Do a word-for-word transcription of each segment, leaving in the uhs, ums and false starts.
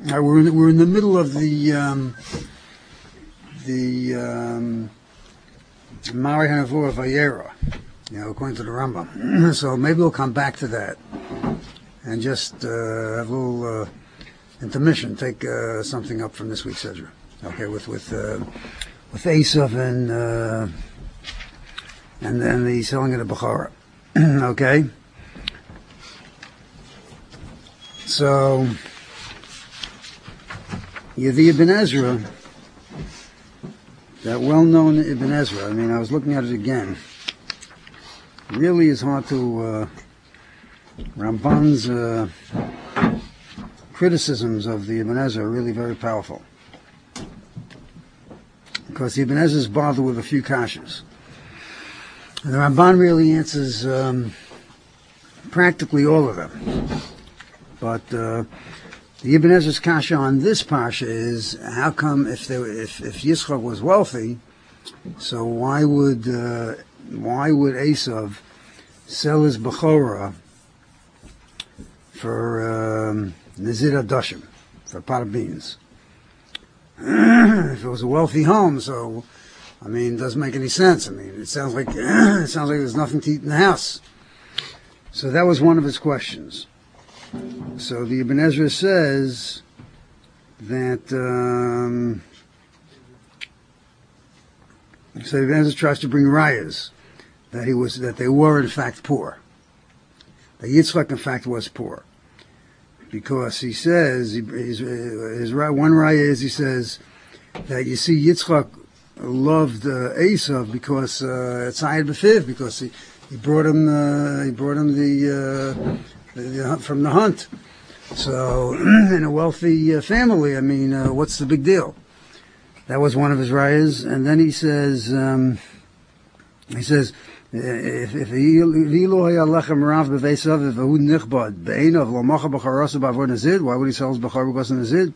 Uh, we're in, we're in the middle of the um, the um, Mari Hanavur Vayera, you know, according to the Rambam. So maybe we'll come back to that and just uh, have a little uh, intermission. Take uh, something up from this week's Ezra. Okay, with with uh, with Esav and uh, and then the selling of the Bechorah. Okay, so. Yeah, the Ibn Ezra, that well-known Ibn Ezra, I mean, I was looking at it again. It really is hard to, uh, Ramban's uh, criticisms of the Ibn Ezra are really very powerful. Because the Ibn Ezra is bothered with a few kashas. And the Ramban really answers um, practically all of them. But, uh, the Ibn Ezra's kasha on this parsha is, how come if they, if if Yitzchak was wealthy, so why would uh, why would Esav sell his Bechorah for um, Nazir Adoshim, for a pot of beans? If it was a wealthy home, so I mean, it doesn't make any sense. I mean, it sounds like it sounds like there's nothing to eat in the house. So that was one of his questions. So the Ibn Ezra says that um, so the Ibn Ezra tries to bring rayas that he was that they were in fact poor. That Yitzchak in fact was poor, because he says he, his, his one raya is he says that you see Yitzchak loved uh, Esav because uh, it's Ayed B'Fiv, because he, he brought him uh, he brought him the. Uh, from the hunt. So, in a wealthy uh, family, I mean, uh, what's the big deal? That was one of his rayas. And then he says, um, he says, if if Elo haya lechem rav b'veisav v'hu nichbad be'einav lo macha b'charasa b'avor nazid, why would he sell his b'char because of nazid?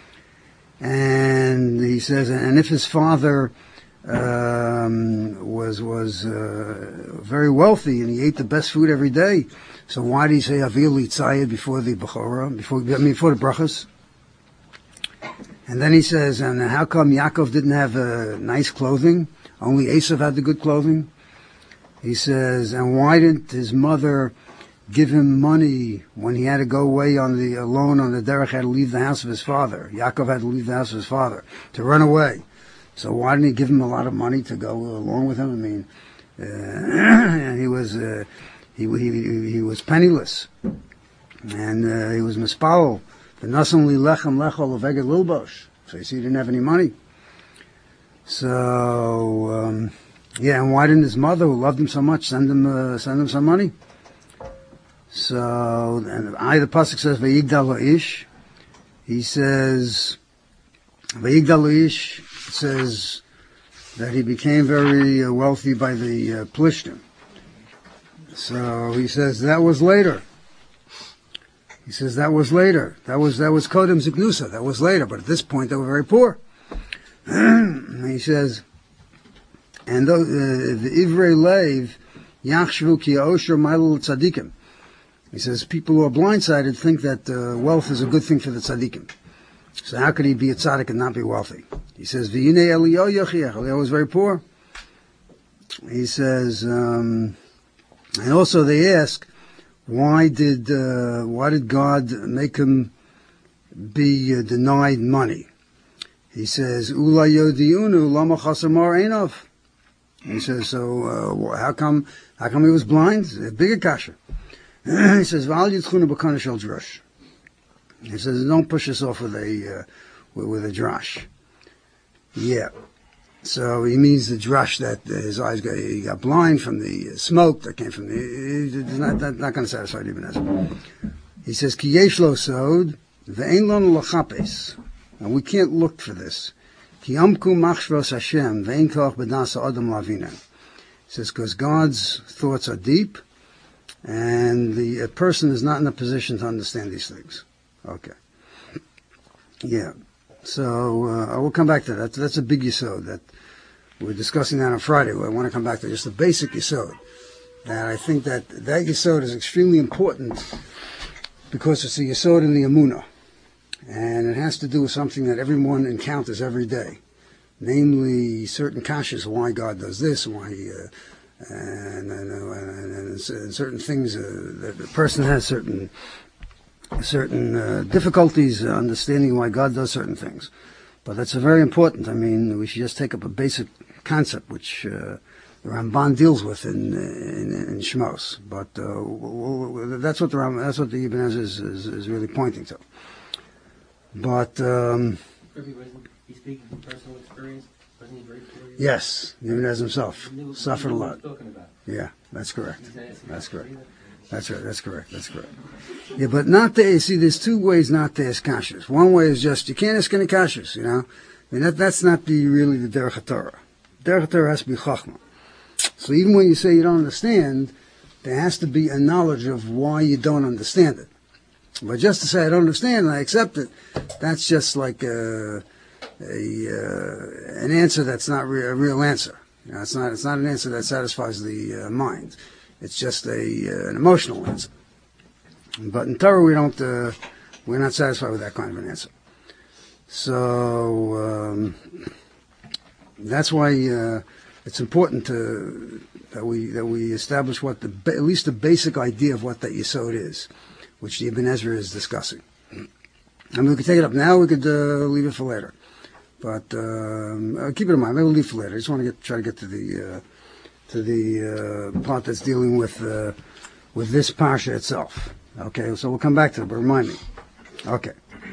And he says, and if his father um, was was uh, very wealthy and he ate the best food every day, so why did he say Avil Yitzayah before the Bechorah, before, I mean, before the brachas? And then he says, and how come Yaakov didn't have uh, nice clothing? Only Esav had the good clothing? He says, and why didn't his mother give him money when he had to go away on the alone on the derech, had to leave the house of his father? Yaakov had to leave the house of his father to run away. So why didn't he give him a lot of money to go along with him? I mean, uh, and he was... Uh, He, he he was penniless, and uh, he was mispal. The nasanli lechem lechol aveged lilbosh. So you see, he didn't have any money. So um, yeah, and why didn't his mother, who loved him so much, send him uh, send him some money? So and I the pasuk says vayigdal lo'ish. He says vayigdal lo'ish. It says that he became very uh, wealthy by the uh, Plishtim. So he says that was later. He says that was later. That was that was Kodem Ziknusa. That was later. But at this point, they were very poor. He says, and the, uh, the Ivrei Leiv Yachshvu Ki Osher Mailul Tzadikim. He says people who are blindsided think that uh, wealth is a good thing for the tzaddikim. So how could he be a tzaddik and not be wealthy? He says V'yinei Eliyahu Yachiach. Eliyahu was very poor. He says. Um, And also they ask, why did uh, why did God make him be uh, denied money? He says, Ula yodiunu lama chasamar einov. He says, so uh, how come how come he was blind? A bigger kasha. He says, Val yitzchuna b'kana shel drush. He says, don't push us off with a uh, with, with a drash. Yeah. So he means the drush that his eyes got, he got blind from the smoke that came from the, it's not, not, not going to satisfy the Ibn Ezra. He says, Ki yesh lo sod, ve'ein lon l'chapes. And we can't look for this. Ki amku machshvos Hashem, ve'ein koch b'dasa adam lavina. He says, because God's thoughts are deep, and the a person is not in a position to understand these things. Okay. Yeah. So, uh, I will come back to that. That's a big yesod that we're discussing that on Friday. I want to come back to just the basic yesod. And I think that that yesod is extremely important because it's a yesod in the emunah. And it has to do with something that everyone encounters every day, namely certain kashas, why God does this, why he, uh, and, and, and, and, and certain things uh, that the person has certain certain uh, difficulties understanding why God does certain things. But that's a very important. I mean, we should just take up a basic concept which uh, the Ramban deals with in in, in Shmos. But uh, that's what the Ram, that's what the Ibn Ezra is, is, is really pointing to. But um, he's speaking from personal experience. Wasn't he very curious? Yes, Ibn Ezra himself suffered a lot. About. Yeah, that's correct. That's correct. That's right. That's correct. That's correct. Yeah, but not to see. There's two ways not to ask kashas. One way is just you can't ask any kashas. You know, I mean that that's not the really the derech haTorah. Derech haTorah has to be chachma. So even when you say you don't understand, there has to be a knowledge of why you don't understand it. But just to say I don't understand and I accept it, that's just like a, a uh, an answer that's not re- a real answer. You know, it's not it's not an answer that satisfies the uh, mind. It's just a uh, an emotional answer. But in Torah we don't uh, we're not satisfied with that kind of an answer. So um, that's why uh, it's important to that we that we establish what the at least the basic idea of what that Yesod is, which the Ibn Ezra is discussing. I mean, we could take it up now. We could uh, leave it for later. But um, uh, keep it in mind. Maybe we'll leave it for later. I just want to get try to get to the. Uh, to the uh, part that's dealing with uh, with this parsha itself. Okay, so we'll come back to it, but remind me. Okay.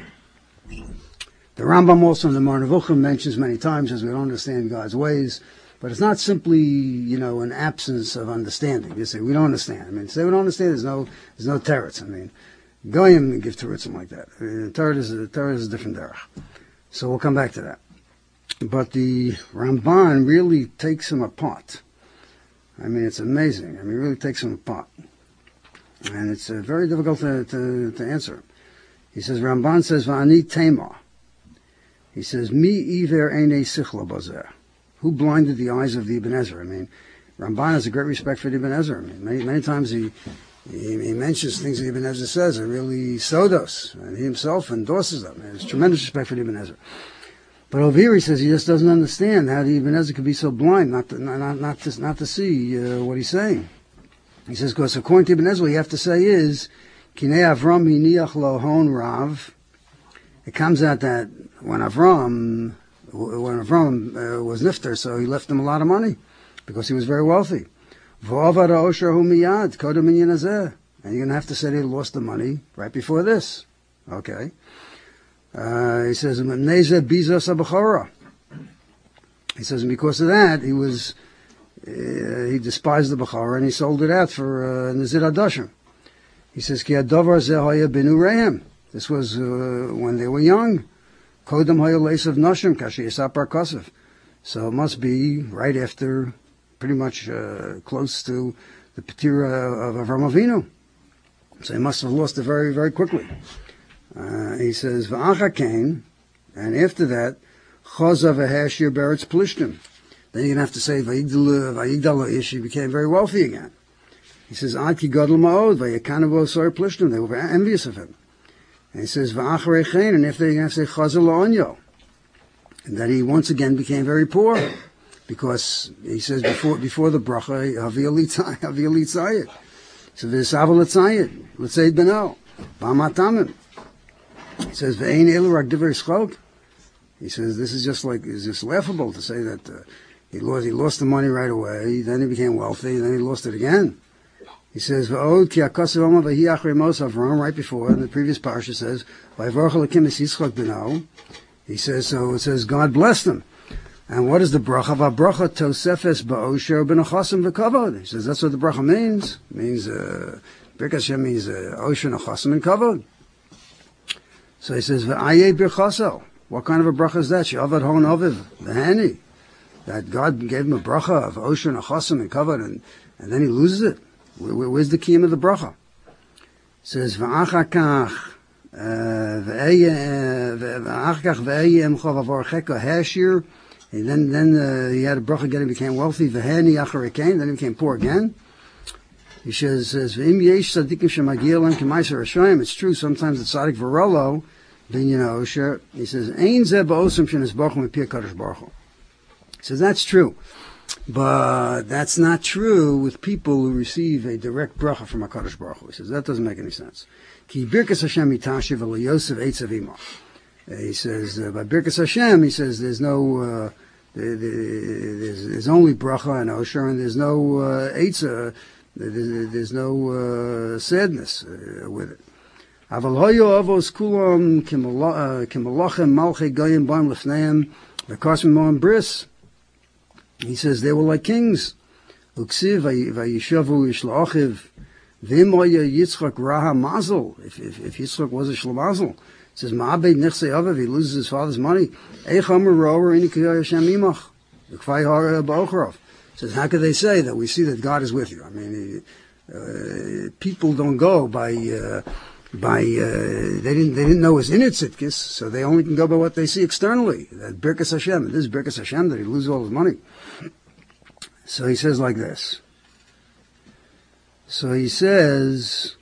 The Rambam also in the Moreh Nevuchim mentions many times as we don't understand God's ways, but it's not simply, you know, an absence of understanding. You say, we don't understand. I mean, to say we don't understand, there's no, there's no teretz. I mean, Goyim give teretzim like that. Uh, Torah is, a, Torah is a different derech. So we'll come back to that. But the Ramban really takes him apart. I mean, it's amazing. I mean, it really takes him apart. And it's uh, very difficult to, to, to answer. He says, Ramban says, Va'ani Tema. He says, Mi iver einei sichla bazer. Who blinded the eyes of the Ibn Ezra? I mean, Ramban has a great respect for the Ibn Ezra. I mean, many, many times he, he, he mentions things that Ibn Ezra says are really sodos, and he himself endorses them. He has tremendous respect for the Ibn Ezra. But over here he says he just doesn't understand how the Ibn Ezra could be so blind not to, not, not to, not to see uh, what he's saying. He says, because according to Ibn Ezra, what you have to say is, Kinei Avram hiniach lo hon rav. It comes out that when Avram, when Avram uh, was nifter, so he left him a lot of money, because he was very wealthy. V'ovad ha'osher hu miyad, kodem minyan hazeh. And you're going to have to say he lost the money right before this. Okay. Uh, he says, Neze bizos abachora. He says, and because of that, he was, uh, he despised the Bechara and he sold it out for uh, Nazir Adashim. He says, Ki adovar zeh haya binu rehem. This was uh, when they were young. Kodem haya leisav noshim kashi yisapar kosev. So it must be right after, pretty much uh, close to the Petira of Avram Avinu. So he must have lost it very, very quickly. Uh, he says, V'acha came, and after that, Choza v'hashir beretz plishtim. Then you're going to have to say, V'yigdal ish, he became very wealthy again. He says, Ad ki gadol ma'od, v'yekanav sor plishtim. They were envious of him. And he says, V'acharei chen, and after you're going to have to say, Choza la'onyo. And that he once again became very poor. Because he says, before before the bracha, Havi ali tzayid. So there's Saval tzayid, let's say beno, Ba'matamim. He says, "Ve'ein elu rak divrei schok." He says, "This is just like it's just laughable to say that uh, he lost he lost the money right away. Then he became wealthy. Then he lost it again." He says, "Va'od ki akasav oma v'hi achrei mos Avram." Right before in the previous parsha says, "Va'yivorach Elokim es Yitzchak b'no." He says, so it says God blessed him. And what is the bracha? Va'bracha tosefes ba'osher b'nechasim v'kavod. He says that's what the bracha means. It means uh, Birkas Hashem means uh, osher nechasim and kavod. So he says, "V'ayeh birchaso." What kind of a bracha is that? She'avad hon aviv v'hani. That God gave him a bracha of osher nechasim and kavod, and and then he loses it. Where, where's the kiyum of the bracha? It says, "V'achakach v'ayeh v'achakach v'ayeh emchav avorcheka hashir." And then then uh, he had a bracha again. He became wealthy. V'hani acharekain. Then he became poor again. He says, "V'im yesh tzadikim shemagiel and k'maiser Hashem." It's true. Sometimes the tzaddik v'rolo Binyan Osher. He says, Ein Zeh Ba'osam Shenis Baruch Hu Mipi HaKadosh Baruch Hu. He says, that's true. But that's not true with people who receive a direct bracha from HaKadosh Baruch Hu. He says, that doesn't make any sense. Ki Birkas Hashem Itashiv Ela Yosef Eitzav Imach. He says, uh, by Birkas Hashem, he says, there's no, uh, there, there's, there's only bracha and Osher, and there's no uh, Eitza, there's, there's no uh, sadness uh, with it. Aval hoyo avos kulam kimalachem malchei goyim baim lefneim v'karsim mo'am bris. He says they were like kings. Uksiv vayishavu ishla'achiv v'imoya Yitzchak raha mazel. If if if Yitzchak was a shlamazel, it says ma'abed nechsei avav, he loses his father's money. Eich amar ro'er ini kiyah Hashem imach v'kfai hara ba'ochrov. It says how could they say that we see that God is with you? I mean, uh, people don't go by. Uh, By uh, they didn't they didn't know his inner tzidkis, so they only can go by what they see externally. That Birkas Hashem, this is Birkas Hashem that he loses all his money. So he says like this. So he says,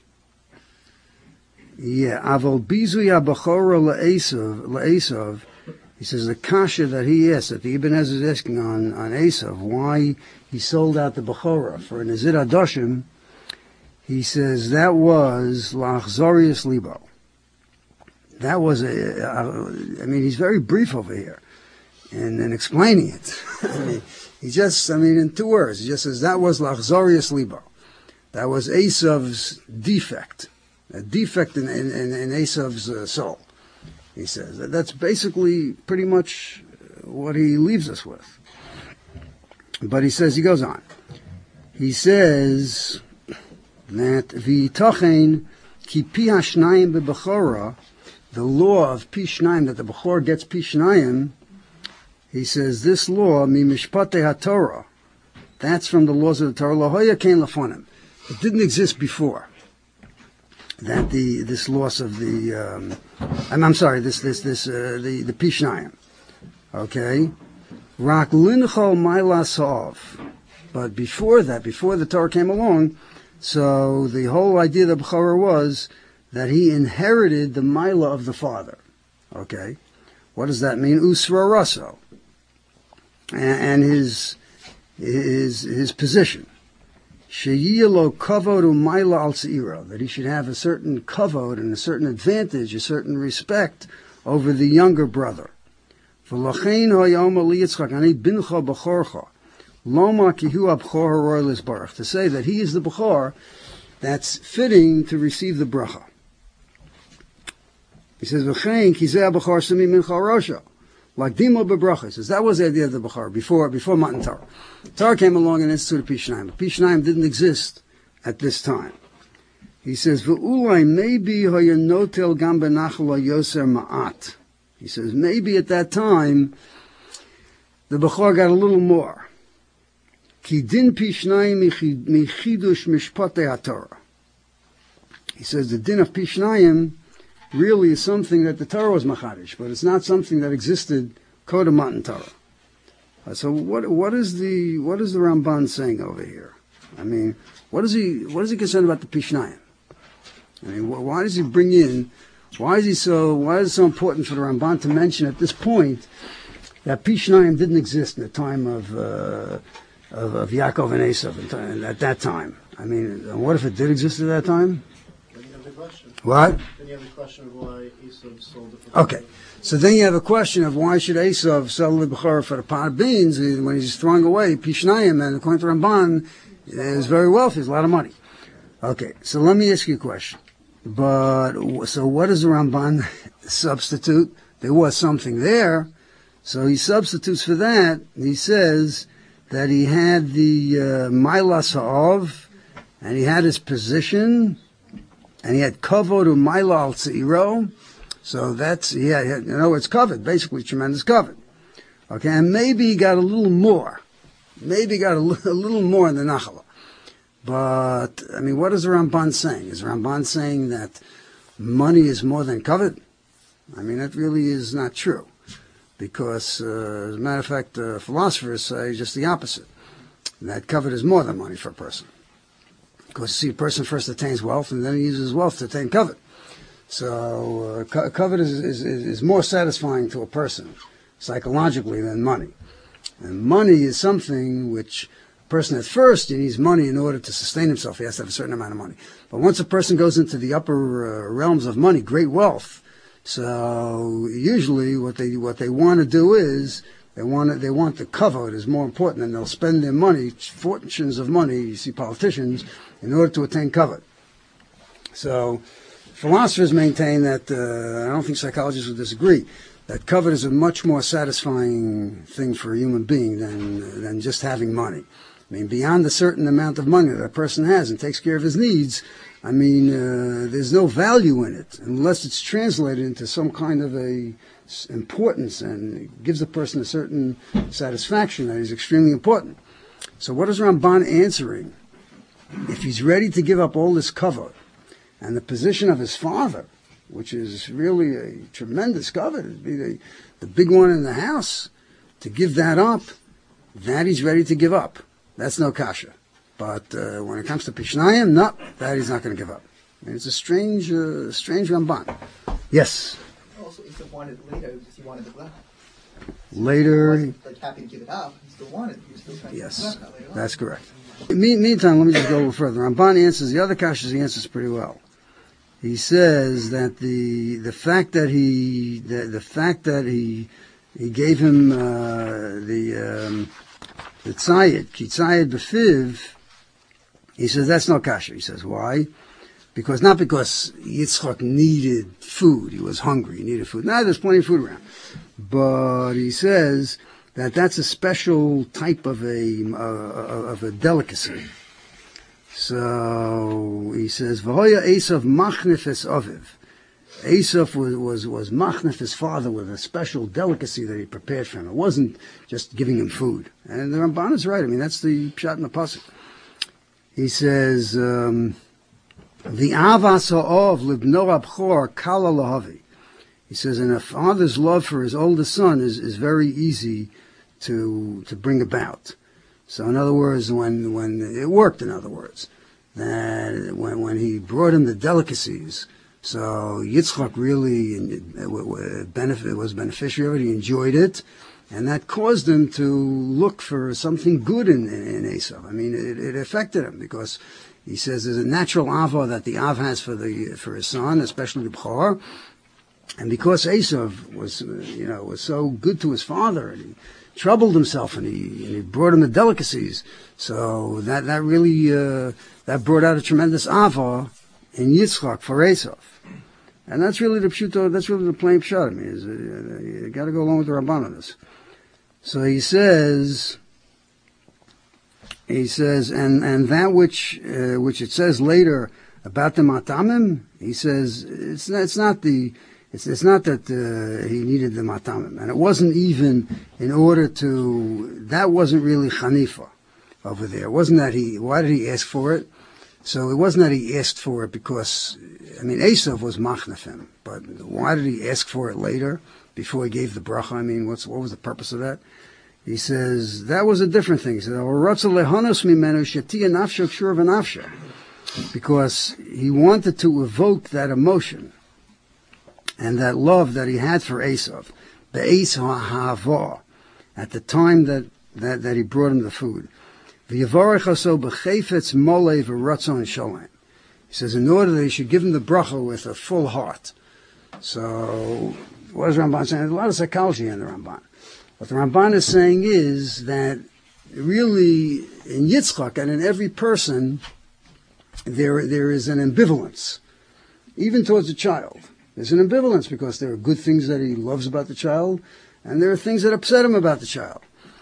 yeah, Aval Bizui Abachora Le'esav Le'esav. He says the kasha that he asked, that the Ibn Ezra is asking on on Esav, why he sold out the Bechora for an Nazir Adoshim. He says that was Lachzorius Libo. That was a, a, I mean, he's very brief over here in, in explaining it. I mean, he just, I mean, in two words, he just says that was Lachzorius Libo. That was Esav's defect, a defect in, in, in, in Esav's uh, soul. He says that that's basically pretty much what he leaves us with. But he says, he goes on. He says that v'yitachen ki pi hashnayim bebechora, the law of pi shnayim, that the bechor gets pi shnayim, he says this law mi mishpatei haTorah, that's from the laws of the Torah. Lahoya kein lefonim. It didn't exist before. That the this loss of the um, I'm, I'm sorry this this this uh, the the pi shnayim, okay, rak linchol mailas ha'ov. But before that, before the Torah came along. So the whole idea of the Bechorah was that he inherited the Maila of the father. Okay? What does that mean? Usra Raso. And his, his, his position. Sheyilo kavod u'maila al seira. That he should have a certain kavod and a certain advantage, a certain respect over the younger brother. V'lachein ha'yom ali Yitzchak, ani bincha b'chorcha. Loma kihu abchor roylis barach, to say that he is the bechor that's fitting to receive the bracha. He says v'chein kizeh abchor semi mincha rosha, like dimo bebracha. He says that was the idea of the bechor before before Matan Torah. Torah came along and instituted pi shnayim. But pi shnayim didn't exist at this time. He says v'ulai maybe hayanotel gam benachla yoser ma'at. He says maybe at that time the bechor got a little more. Ki din pi shnayim michidush mishpatei haTorah. He says the din of pi shnayim really is something that the Torah was machadish, but it's not something that existed kodem Matan Torah. Uh, so what what is the what is the Ramban saying over here? I mean, what is he what is he concerned about the pi shnayim? I mean, wh- why does he bring in? Why is he so? Why is it so important for the Ramban to mention at this point that pi shnayim didn't exist in the time of uh, Of, of Yaakov and Esav at that time? I mean, what if it did exist at that time? Then you have the question. What? Then you have the question of why Esav sold it. Okay, so then you have a question of why should Esav sell the bechor for a pot of beans when he's throwing away pi shnayim, and according to Ramban, is very wealthy, has a lot of money. Okay, so let me ask you a question. But so what does the Ramban substitute? There was something there, so he substitutes for that. He says that he had the uh, Mailas Ha'ov, and he had his position, and he had Kavod or Maila al Seiro. So that's, yeah, you know, it's covered, basically tremendous covered. Okay, and maybe he got a little more. Maybe he got a, l- a little more in the Nachala. But, I mean, what is the Ramban saying? Is Ramban saying that money is more than covered? I mean, that really is not true. Because, uh, as a matter of fact, uh, philosophers say just the opposite. That covet is more than money for a person. Because, you see, a person first attains wealth, and then he uses wealth to attain covet. So uh, co- covet is, is, is more satisfying to a person psychologically than money. And money is something which a person at first, he needs money in order to sustain himself. He has to have a certain amount of money. But once a person goes into the upper uh, realms of money, great wealth, so usually what they what they want to do is they want to, they want the covet is more important, and they'll spend their money, fortunes of money, you see politicians, in order to attain covet. So philosophers maintain that, uh, I don't think psychologists would disagree, that covet is a much more satisfying thing for a human being than than just having money. I mean, beyond a certain amount of money that a person has and takes care of his needs, I mean, uh, there's no value in it unless it's translated into some kind of a importance and it gives the person a certain satisfaction that is extremely important. So what is Ramban answering? If he's ready to give up all this covet and the position of his father, which is really a tremendous covet, it'd be the, the big one in the house, to give that up, that he's ready to give up. That's no kasha. But uh, when it comes to Pishnayim, no, that he's not going to give up. I mean, it's a strange, uh, strange Ramban. Yes? Also, he still wanted it later because he wanted the bracha. Later. He wasn't like happy to give it up. He still wanted it. He was still trying Yes, to give it later on. that's correct. Me- meantime, let me just go a little further. Ramban answers the other kashas. He answers pretty well. He says that the the fact that he the, the fact that he he gave him uh, the um, the tzayid ki tzayid b'fiv. He says that's no kasha. He says why? Because not because Yitzchak needed food. He was hungry. He needed food. No, there's plenty of food around. But he says that that's a special type of a uh, of a delicacy. So he says, "V'hoya Esav machnif es aviv." Esav was was was machnif his father with a special delicacy that he prepared for him. It wasn't just giving him food. And the Ramban is right. I mean, that's the pshat in the pasuk. He says, um, "The avas ha'ov libno abchor kala lahavi." He says, and a father's love for his oldest son is, is very easy to to bring about. So in other words, when when it worked, in other words, that when when he brought him the delicacies, so Yitzchak really benefit was beneficiary of it. He enjoyed it, and that caused him to look for something good in in, in Esav. I mean, it, it affected him because he says there's a natural ava that the Av has for the for his son, especially the Bchor, and because Esav was you know was so good to his father, and he troubled himself, and he, and he brought him the delicacies. So that that really uh, that brought out a tremendous ava in Yitzchak for Esav, and that's really the pshuto. That's really the plain pshat. I mean, is, uh, you got to go along with the Ramban on this. So he says, he says, and and that which uh, which it says later about the matamim, he says it's not, it's not the. It's, it's not that uh, he needed the matamim, and it wasn't even in order to. That wasn't really chanifa over there. It wasn't that he. Why did he ask for it? So it wasn't that he asked for it because, I mean, Esav was machnef him, but why did he ask for it later before he gave the bracha? I mean, what's what was the purpose of that? He says that was a different thing. He said, because he wanted to evoke that emotion and that love that he had for Esav, be'es ha'ava, at the time that, that, that he brought him the food. V'yavarech haso b'chefetz molei v'ratzon shalem. He says, in order that he should give him the bracha with a full heart. So, what is Ramban saying? There's a lot of psychology in the Ramban. What the Ramban is saying is that really, in Yitzchak and in every person, there there is an ambivalence, even towards a child. There's an ambivalence because there are good things that he loves about the child, and there are things that upset him about the child.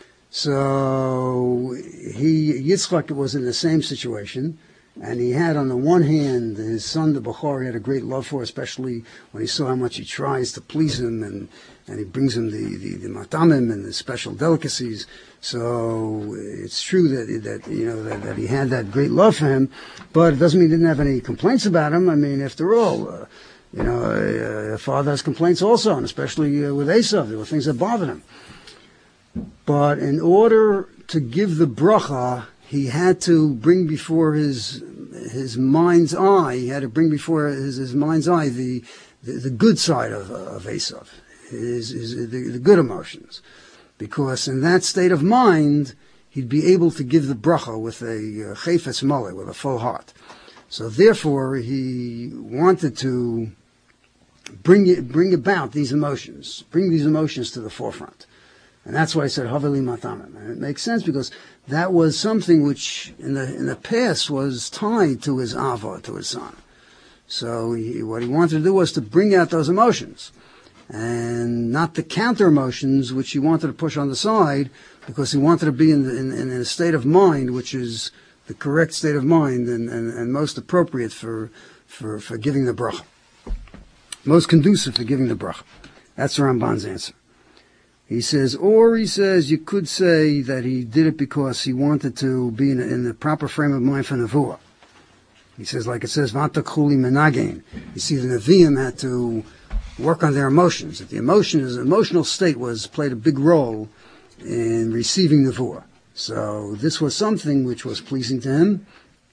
So he Yitzchak was in the same situation, and he had on the one hand his son, the Bechor, he had a great love for, especially when he saw how much he tries to please him, and, and he brings him the, the, the matamim and the special delicacies. So it's true that that you know that, that he had that great love for him, but it doesn't mean he didn't have any complaints about him. I mean, after all. Uh, You know, a, a father has complaints also, and especially uh, with Esav, there were things that bothered him. But in order to give the bracha, he had to bring before his his mind's eye, he had to bring before his, his mind's eye the, the, the good side of, of Esav, his, his, the, the good emotions. Because in that state of mind, he'd be able to give the bracha with a chayfetz maleh, with a full heart. So therefore, he wanted to bring it, bring about these emotions, bring these emotions to the forefront. And that's why I said Haveli Matamim. And it makes sense because that was something which in the in the past was tied to his Ava, to his son. So he, what he wanted to do was to bring out those emotions, and not the counter emotions which he wanted to push on the side, because he wanted to be in, the, in, in a state of mind which is the correct state of mind and, and, and most appropriate for, for, for giving the bracha. Most conducive for giving the bracha. That's the Ramban's answer. He says, or he says, you could say that he did it because he wanted to be in, a, in the proper frame of mind for Nevuah. He says, like it says, Vata Kuli Menagain. You see, the Nevi'im had to work on their emotions. That the emotion, his emotional state was played a big role in receiving Nevuah. So this was something which was pleasing to him,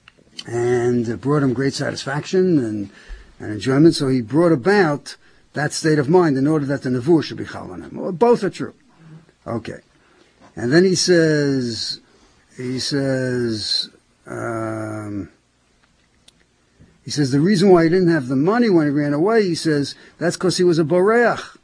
and it brought him great satisfaction and, and enjoyment. So he brought about that state of mind in order that the Nevuah should be chal on him. Well, both are true. Okay. And then he says, he says, um, he says the reason why he didn't have the money when he ran away, he says, that's because he was a boreach.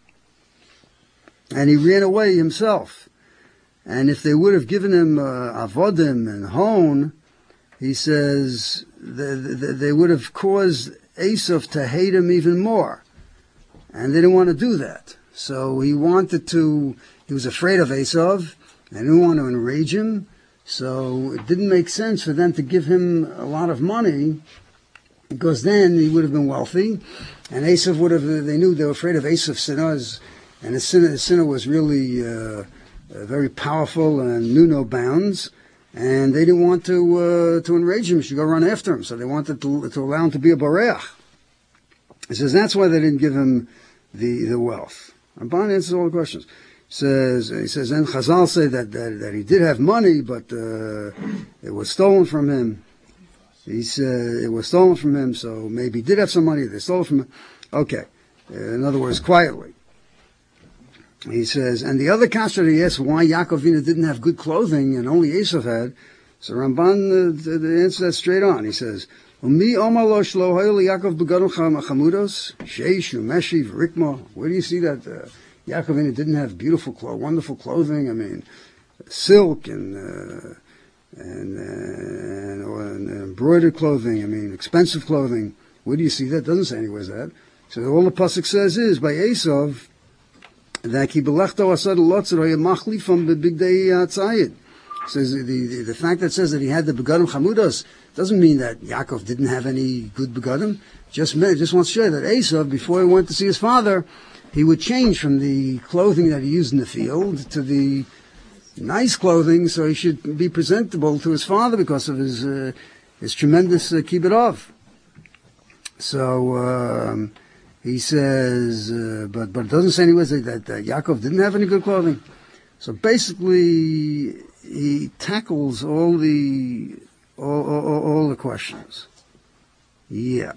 And he ran away himself. And if they would have given him uh, avodim and hon, he says, they, they, they would have caused Esav to hate him even more. And they didn't want to do that. So he wanted to, he was afraid of Esav, and didn't want to enrage him. So it didn't make sense for them to give him a lot of money, because then he would have been wealthy. And Esav would have, they knew they were afraid of Esav's sinners, and his sinner, his sinner was really uh, uh, very powerful and knew no bounds. And they didn't want to uh, to enrage him. He should go run after him. So they wanted to, to allow him to be a boreach. He says that's why they didn't give him the the wealth. Ramban answers all the questions. He says he says and Chazal say that, that that he did have money, but uh, it was stolen from him. He said it was stolen from him, so maybe he did have some money. They stole it from him. Okay, uh, in other words, quietly. He says, and the other kasha he asked why Yaakov Avinu didn't have good clothing and only Esav had. So Ramban uh, answers that straight on. He says, Mi Omar lo shlo hayol Yaakov begadol chamudos sheish umeshi v'rikma. Where do you see that uh, Yaakov Avinu didn't have beautiful, clo- wonderful clothing? I mean, silk and uh, and, uh, and, and embroidered clothing. I mean, expensive clothing. Where do you see that? It doesn't say anywhere that. So all the pasuk says is by Esav that he belechto asad lotzar hayamachli from the big day tzayid. Says the, the the fact that says that he had the begadim chamudos doesn't mean that Yaakov didn't have any good begadim. Just just wants to show you that Esav, before he went to see his father, he would change from the clothing that he used in the field to the nice clothing, so he should be presentable to his father because of his uh, his tremendous uh, kibbutz. So um, he says, uh, but but it doesn't say anywhere that, that, that Yaakov didn't have any good clothing. So basically, he tackles all the all, all, all the questions. Yeah.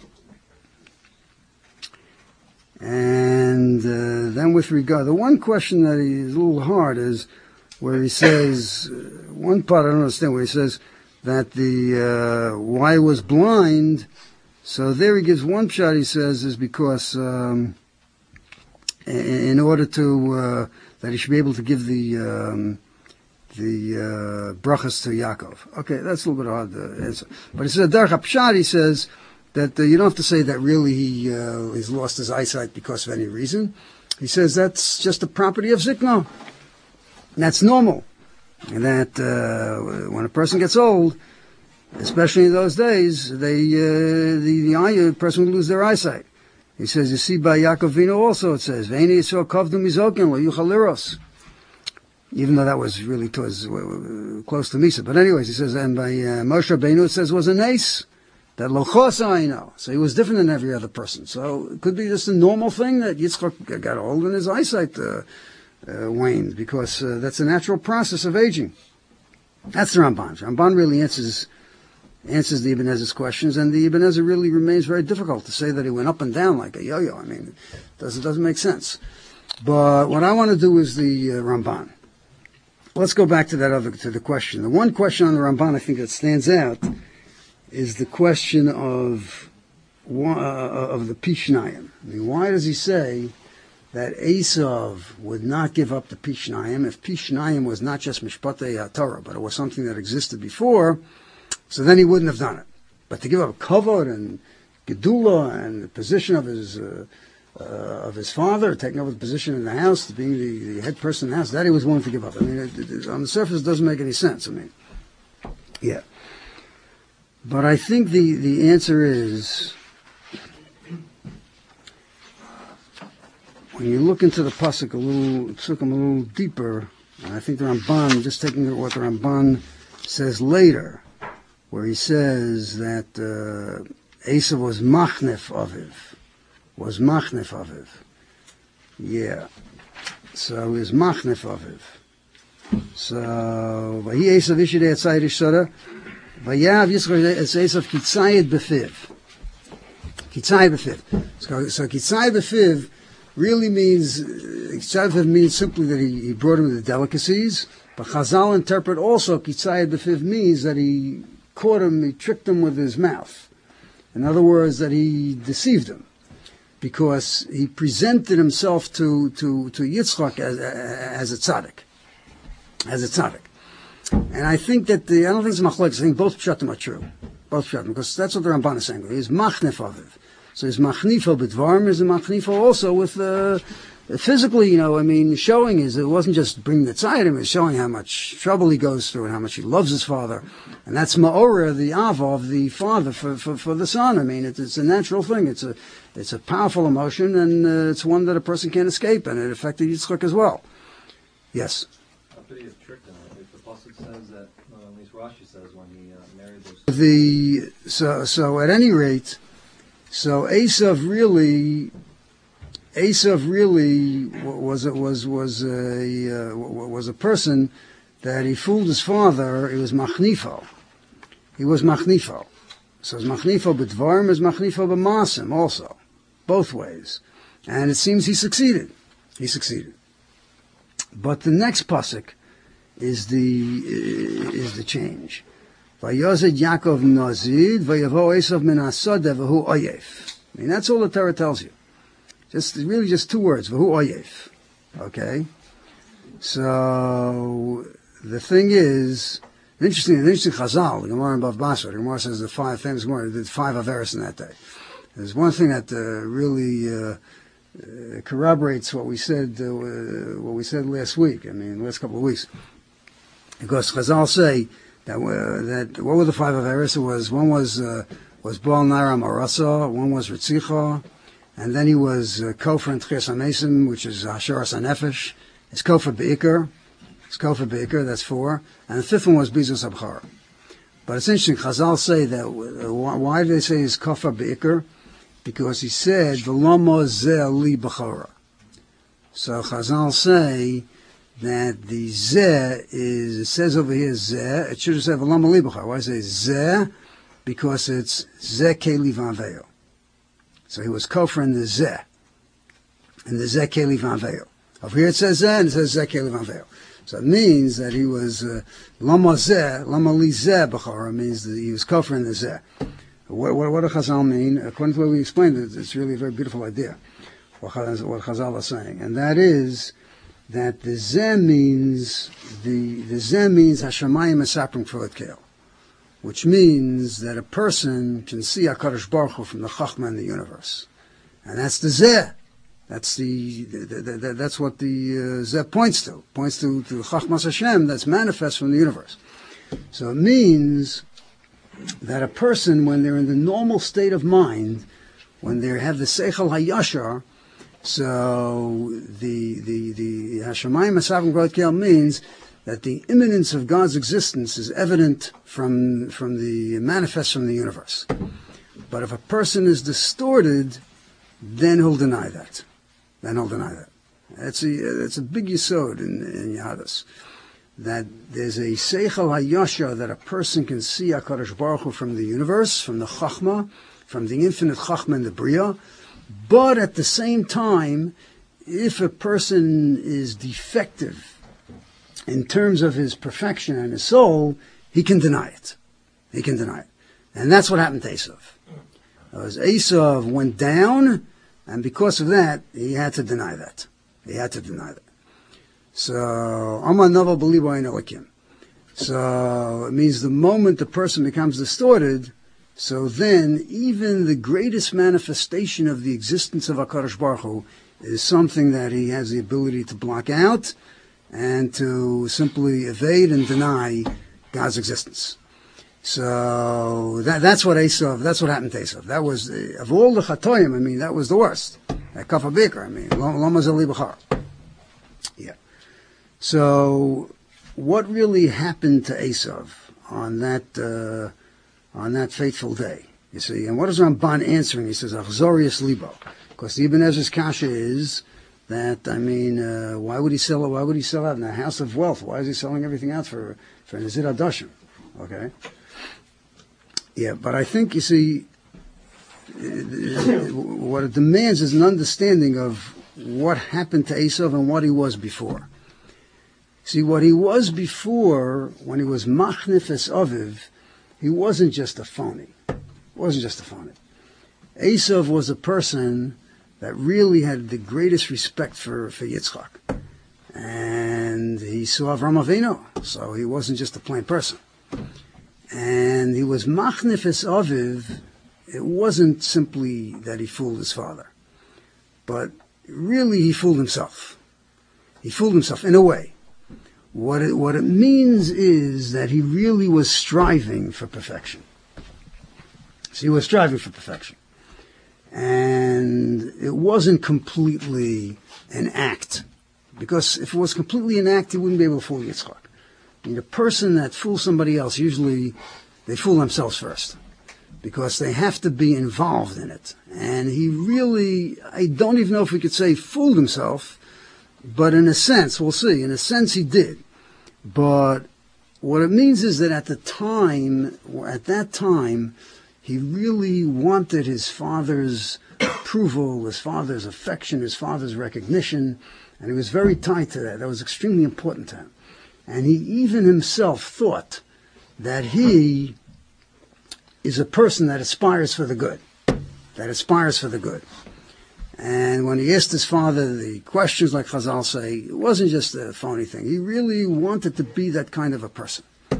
And uh, then with regard, the one question that is a little hard is where he says, uh, one part I don't understand, where he says that the uh, why he was blind. So there he gives one shot, he says, is because um, in, in order to, uh, that he should be able to give the um, the uh, brachas to Yaakov. Okay, that's a little bit hard to answer. But he says, Derech HaPshat, he says that uh, you don't have to say that really he uh, he's lost his eyesight because of any reason. He says that's just a property of Zikna. That's normal. And that uh, when a person gets old, especially in those days, they uh, the, the eye, the person would lose their eyesight. He says, you see by Yaakov Avinu also, it says, Ve'eni Yisrael kavdu mizokin lo yuchal liros. Even though that was really towards, uh, close to Misa. But anyways, he says, and by uh, Moshe Rabbeinu it says was a nace, that lochos ayino. So he was different than every other person. So it could be just a normal thing that Yitzchak got old and his eyesight uh, uh, waned, because uh, that's a natural process of aging. That's the Ramban. Ramban really answers answers the Ibn Ezra's questions, and the Ibn Ezra really remains very difficult to say that he went up and down like a yo-yo. I mean, it doesn't, doesn't make sense. But what I want to do is the uh, Ramban. Let's go back to that other, to the question. The one question on the Ramban I think that stands out is the question of, uh, of the Pishnayim. I mean, why does he say that Esav would not give up the Pishnayim if Pishnayim was not just Mishpatei HaTorah, but it was something that existed before? So then he wouldn't have done it. But to give up kavod and gedula and the position of his uh, uh, of his father, taking over the position in the house, being the, the head person in the house, that he was willing to give up. I mean, it, it, on the surface, it doesn't make any sense. I mean, yeah. But I think the, the answer is, when you look into the pasuk a little, took him a little deeper, and I think the Ramban, just taking what the Ramban says later, where he says that uh, Esav was machnef aviv, was machnef aviv. Yeah. So he was machnef aviv. So, vahi Esav ishidei atzayid ishara, vayav Yitzchak es Esav kitzayid befiv. Kitzayid befiv. So, so kitzayid befiv really means, kitzayid befiv means simply that he, he brought him the delicacies, but Chazal interpret also kitzayid befiv means that he caught him, he tricked him with his mouth. In other words, that he deceived him, because he presented himself to, to, to Yitzchak as, as a tzaddik. As a tzaddik. And I think that the, I don't think it's machlokes, I think both pshatim are true. Both pshatim, because that's what the Ramban is saying. He's machnef aviv. So he's machnifo b'dvarim, he's a machnifo also with, uh, physically, you know, I mean, showing is, it wasn't just bringing the tzayim, it was showing how much trouble he goes through and how much he loves his father. And that's ma'ora, the ava of the father for, for, for the son. I mean, it, it's a natural thing. It's a, it's a powerful emotion, and uh, it's one that a person can't escape, and it affected Yitzchak as well. Yes? How could he have tricked him? If the pasuk says that, well, at least Rashi says when he uh, married those... The, so, so at any rate, so Esav really... Esav really was was was a uh, was a person that he fooled his father. He was machnifo. He was machnifo. So it's machnifo b'dvarim is machnifo b'masim also, both ways. And it seems he succeeded. He succeeded. But the next pasuk is the is the change. Vayozed Yaakov Nazid vayavo Esav min hasadeh v'hu oyef. I mean, that's all the Torah tells you. Just really just two words, v'hu oyef. Okay? So the thing is, interesting, an interesting chazal, the Gemara in Bav Basra, the Gemara says the five famous Gemara, the five averos in that day. There's one thing that uh, really uh, uh, corroborates what we said, uh, what we said last week. I mean, last couple of weeks, because chazal say that uh, that what were the five averos? It was one was uh, was Baal Naira Marasa, one was Ritzicha. And then he was uh, Kofar and Tchias HaMesim, which is Hasharas HaNefesh. It's Kofar Be'ikr. It's Kofar Be'ikr, that's four. And the fifth one was Bizus Abchar. But it's interesting, Chazal say that, uh, why do they say it's Kofar Be'ikr? Because he said, V'lomo zeh li b'chora. So Chazal say that the zeh is, it says over here zeh, it should have said V'lomo li b'chora. Why does it say zeh? Because it's zeh keli v'aveo. So he was kofar in the zeh, in the zeh keli vanveil. Over here it says zeh, and it says zeh keli vanveil. So it means that he was lama zeh, lama li zeh b'chora, means that he was kofar in the zeh. What, what, what does Chazal mean? According to what we explained, it, it's really a very beautiful idea, what Chazal, what Chazal is saying. And that is that the zeh means, the, the zeh means hashamayim esaprim k'fot keil, which means that a person can see HaKadosh Baruch Hu from the Chachma in the universe. And that's the Zeh. That's the, the, the, the that's what the uh, Zeh points to. Points to, to Chachmas Hashem that's manifest from the universe. So it means that a person, when they're in the normal state of mind, when they have the Seichel HaYashar, so the, the, the Hashemayim Asavim Grod Kel means that the imminence of God's existence is evident from from the manifest from the universe. But if a person is distorted, then he'll deny that. Then he'll deny that. That's a it's a big yesod in, in Yahadus. that there's a Seichel HaYasha, that a person can see HaKadosh Baruch Hu from the universe, from the Chachma, from the infinite Chachma and the Bria, but at the same time, if a person is defective in terms of his perfection and his soul, he can deny it. He can deny it. And that's what happened to Esav. As Esav went down, and because of that, he had to deny that. He had to deny that. So, Amar Nava B'Libo Ein Elokim. So, it means the moment the person becomes distorted, so then even the greatest manifestation of the existence of HaKadosh Baruch Hu is something that he has the ability to block out and to simply evade and deny God's existence. So that, that's what Esav, that's what happened to Esav. That was, of all the Chatoim, I mean, that was the worst. That Kafa Baker, I mean, Lama Zali B'char. Yeah. So, what really happened to Esav on that, uh, on that fateful day? You see, and what is Ramban answering? He says, Achzorius Libo. Because the Ibn Ezra's kasha is that, I mean, uh, why would he sell it? Why would he sell out in a house of wealth? Why is he selling everything out for, for Nazir Adashim? Okay? Yeah, but I think, you see, what it demands is an understanding of what happened to Esav and what he was before. See, what he was before, when he was Machnif es Aviv, he wasn't just a phony. He wasn't just a phony. Esav was a person that really had the greatest respect for, for Yitzchak. And he saw Avram Avinu, so he wasn't just a plain person. And he was Machnif es Aviv. It wasn't simply that he fooled his father, but really he fooled himself. He fooled himself in a way. What it, what it means is that he really was striving for perfection. So he was striving for perfection. And it wasn't completely an act. Because if it was completely an act, he wouldn't be able to fool Yitzchak. I mean, a person that fools somebody else, usually they fool themselves first. Because they have to be involved in it. And he really, I don't even know if we could say fooled himself, but in a sense, we'll see, in a sense he did. But what it means is that at the time, at that time, he really wanted his father's approval, his father's affection, his father's recognition, and he was very tied to that. That was extremely important to him. And he even himself thought that he is a person that aspires for the good, that aspires for the good. And when he asked his father the questions, like Chazal say, it wasn't just a phony thing. He really wanted to be that kind of a person.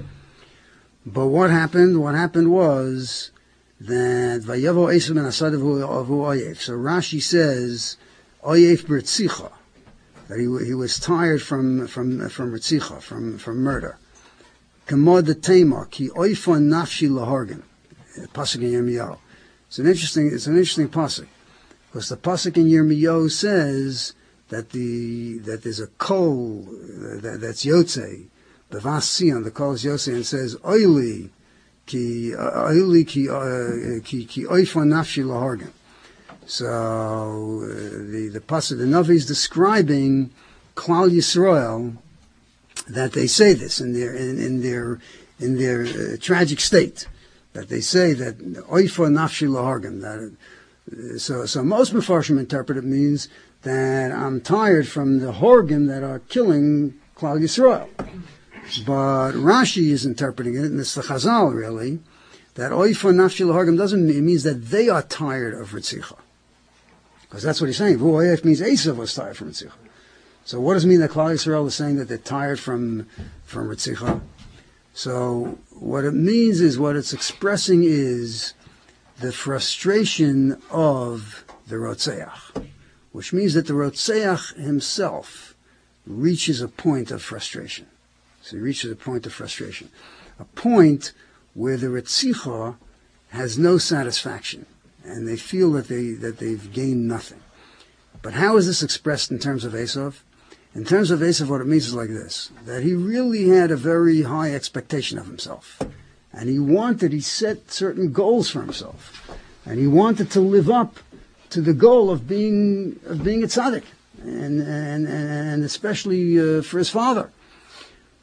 But what happened? What happened was that Vayavo Esav ben Asad avu Oyev. So Rashi says Oyev b'Ritzicha, that he he was tired from from from Ritzicha, from from murder. Kamod the Tamar ki oifon nafshi lahorgan. Pasuk in Yirmiyahu. It's an interesting. It's an interesting pasuk because the pasuk in Yirmiyahu says that the that there's a kol that, that's Yotzei, bevas Sion. The kol is Yotzei and says oili ki oili ki uh, ki ki oifon nafshi lahorgan. So uh, the the pasuk, the Navi is describing Klal Yisrael, that they say this in their in, in their in their uh, tragic state. That they say that oifa nafshi lahargim. That so so most Mefarshim interpret it means that I'm tired from the horgim that are killing Klal Yisrael. But Rashi is interpreting it, and it's the Chazal really, that oifa nafshi lahargim doesn't mean, it means that they are tired of Ritzicha, because that's what he's saying. Vuoyef means Esav was tired from Ritzicha. So what does it mean that Klal Yisrael is saying that they're tired from from Ritzicha? So what it means is, what it's expressing is the frustration of the Rotzeach, which means that the Rotzeach himself reaches a point of frustration. So he reaches a point of frustration, a point where the Ritzicha has no satisfaction, and they feel that they that they've gained nothing. But how is this expressed in terms of Esav? In terms of Esav, what it means is like this, that he really had a very high expectation of himself. And he wanted, he set certain goals for himself. And he wanted to live up to the goal of being of being a tzaddik, and, and, and especially uh, for his father.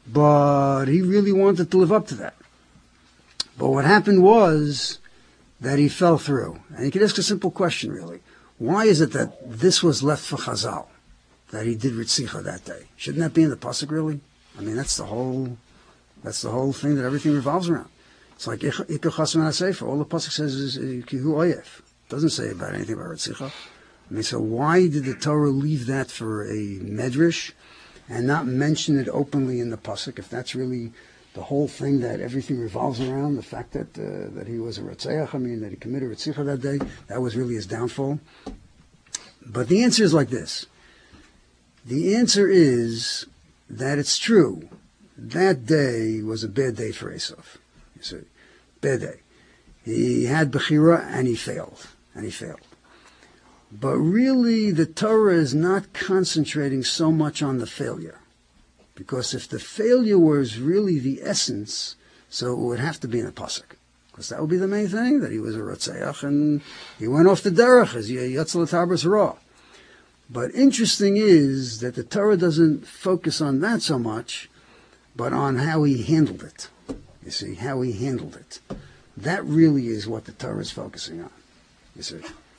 but he really wanted to live up to that. But what happened was that he fell through. And you can ask a simple question, really. Why is it that this was left for Chazal, that he did Ritzicha that day? Shouldn't that be in the Pasuk, really? I mean, that's the whole, that's the whole thing that everything revolves around. It's like Iker Chasam HaSefer. All the Pasuk says is Kihu Oyef. It doesn't say about anything about Ritzicha. I mean, so why did the Torah leave that for a medrash and not mention it openly in the Pasuk, if that's really the whole thing that everything revolves around, the fact that uh, that he was a Ratzeach, I mean, that he committed Ritzicha that day, that was really his downfall. But the answer is like this. The answer is that it's true. That day was a bad day for Esav. You see, bad day. He had Bechira and he failed. And he failed. But really, the Torah is not concentrating so much on the failure. Because if the failure was really the essence, so it would have to be in the Pasuk. Because that would be the main thing, that he was a Ratzeach and he went off the derech as Yatzel Tabras Ra. But interesting is that the Torah doesn't focus on that so much, but on how he handled it. You see, how he handled it. That really is what the Torah is focusing on. You see.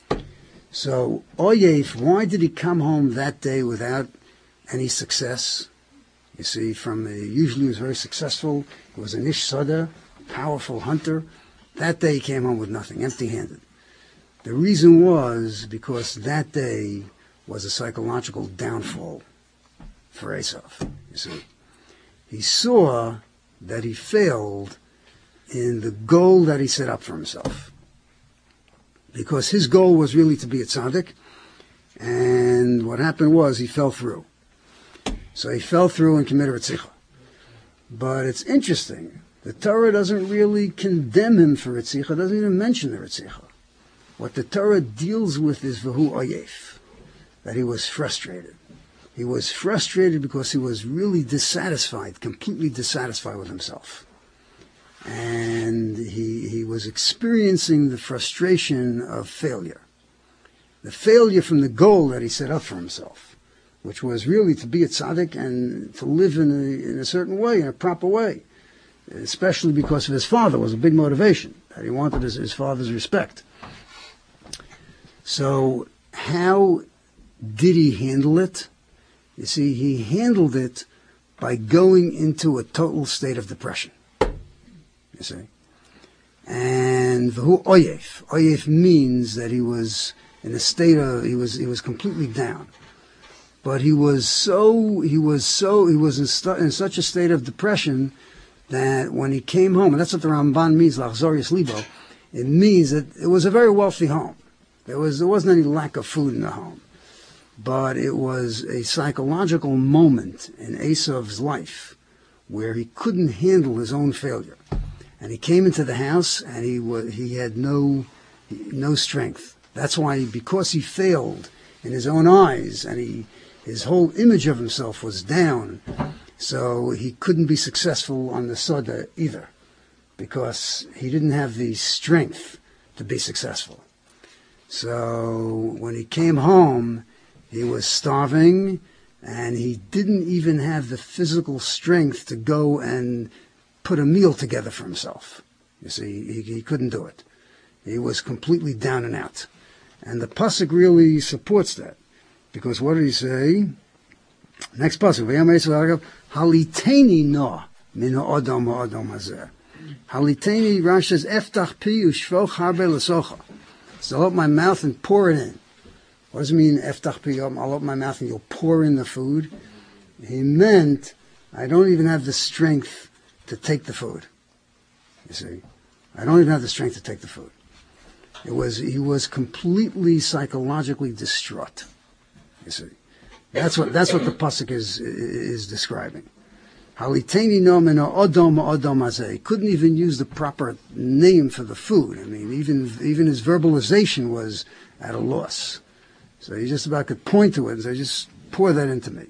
So, Oyef, why did he come home that day without any success? You see, from a, usually he was very successful. He was an Ish Sada, powerful hunter. That day he came home with nothing, empty-handed. The reason was because that day was a psychological downfall for Esav. You see, he saw that he failed in the goal that he set up for himself. Because his goal was really to be a tzaddik, and what happened was he fell through. So he fell through and committed Ritzicha. But it's interesting. The Torah doesn't really condemn him for Ritzicha, doesn't even mention the Ritzicha. What the Torah deals with is V'hu Oyef, that he was frustrated. He was frustrated because he was really dissatisfied, completely dissatisfied with himself. And he, he was experiencing the frustration of failure. The failure from the goal that he set up for himself, which was really to be a tzaddik and to live in a, in a certain way, in a proper way. Especially because of his father was a big motivation, that he wanted his, his father's respect. So how did he handle it? You see, he handled it by going into a total state of depression. You see. And V'hu Oyef. Oyef means that he was in a state of, he was, he was completely down. But he was so, he was so, he was in, stu- in such a state of depression that when he came home, and that's what the Ramban means, Lachzorius Libo, it means that it was a very wealthy home. There was, there wasn't any lack of food in the home. But it was a psychological moment in Esav's life where he couldn't handle his own failure. And he came into the house and he was, he had no, no strength. That's why, because he failed in his own eyes and he, his whole image of himself was down, so he couldn't be successful on the Soda either, because he didn't have the strength to be successful. So when he came home, he was starving, and he didn't even have the physical strength to go and put a meal together for himself. You see, he, he couldn't do it. He was completely down and out. And the pasuk really supports that. Because what did he say? Next pasuk. Haliteni no min ha'odom ha'odom hazeh. Haliteni, Rashi says, Eftach pi ushfoch harbe l'socha. So I'll open my mouth and pour it in. What does it mean, Eftach pi? I'll open my mouth and you'll pour in the food. He meant, I don't even have the strength to take the food. You see, I don't even have the strength to take the food. It was, he was completely psychologically distraught. You see, that's what that's what the pasuk is is describing. Haliteni no min ha'odom ha'odom hazeh. He couldn't even use the proper name for the food. I mean, even even his verbalization was at a loss. So he just about could point to it and say, "Just pour that into me."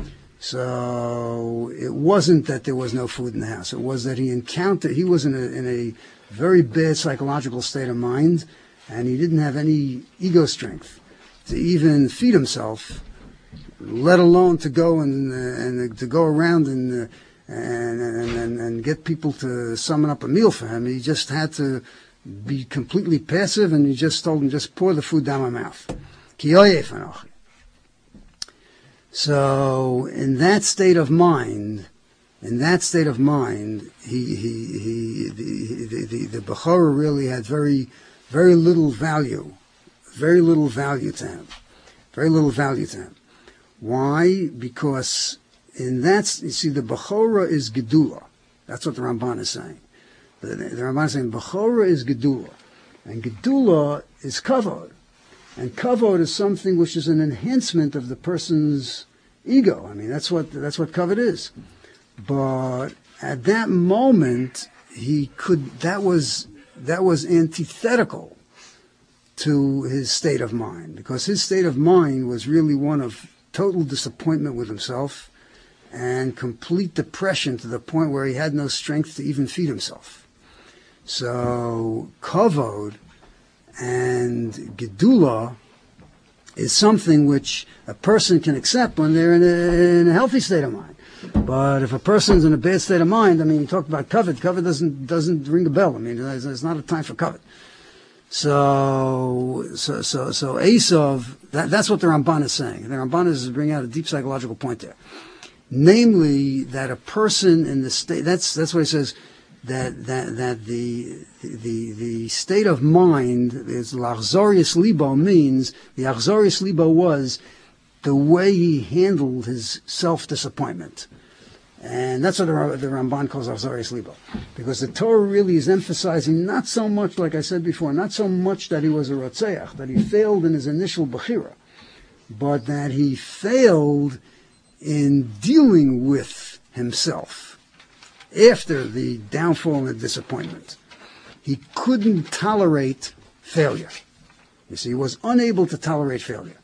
So it wasn't that there was no food in the house. It was that he encountered, he was in a, in a very bad psychological state of mind, and he didn't have any ego strength to even feed himself, let alone to go and uh, and uh, to go around and uh, and, and, and, and get people to summon up a meal for him. He just had to be completely passive, and he just told him, just pour the food down my mouth. Ki oyef anochi. So, in that state of mind, in that state of mind, he, he, he, the, the, the, the Bechorah really had very, very little value, very little value to him, very little value to him. Why? Because in that, you see, the Bechorah is Gedula. That's what the Ramban is saying. The, the Ramban is saying Bechorah is Gedula, and Gedula is Kavod. And kavod is something which is an enhancement of the person's ego. I mean, that's what that's what kavod is. But at that moment, he could. That was that was antithetical to his state of mind, because his state of mind was really one of total disappointment with himself and complete depression to the point where he had no strength to even feed himself. So kavod and gedula is something which a person can accept when they're in a, in a healthy state of mind. But if a person's in a bad state of mind, I mean, you talk about kavod. Kavod doesn't doesn't ring a bell. I mean, it's, it's not a time for kavod. So, so, so, so Esav, that, that's what the Ramban is saying. The Ramban is bringing out a deep psychological point there, namely that a person in the state. That's that's what he says. That that that the the the state of mind is l'achzorius libo, means the achzorius libo was the way he handled his self disappointment, and that's what the, the Ramban calls achzorius libo, because the Torah really is emphasizing not so much, like I said before, not so much that he was a rotzeach, that he failed in his initial bechira, but that he failed in dealing with himself. After the downfall and the disappointment, he couldn't tolerate failure. You see, he was unable to tolerate failure.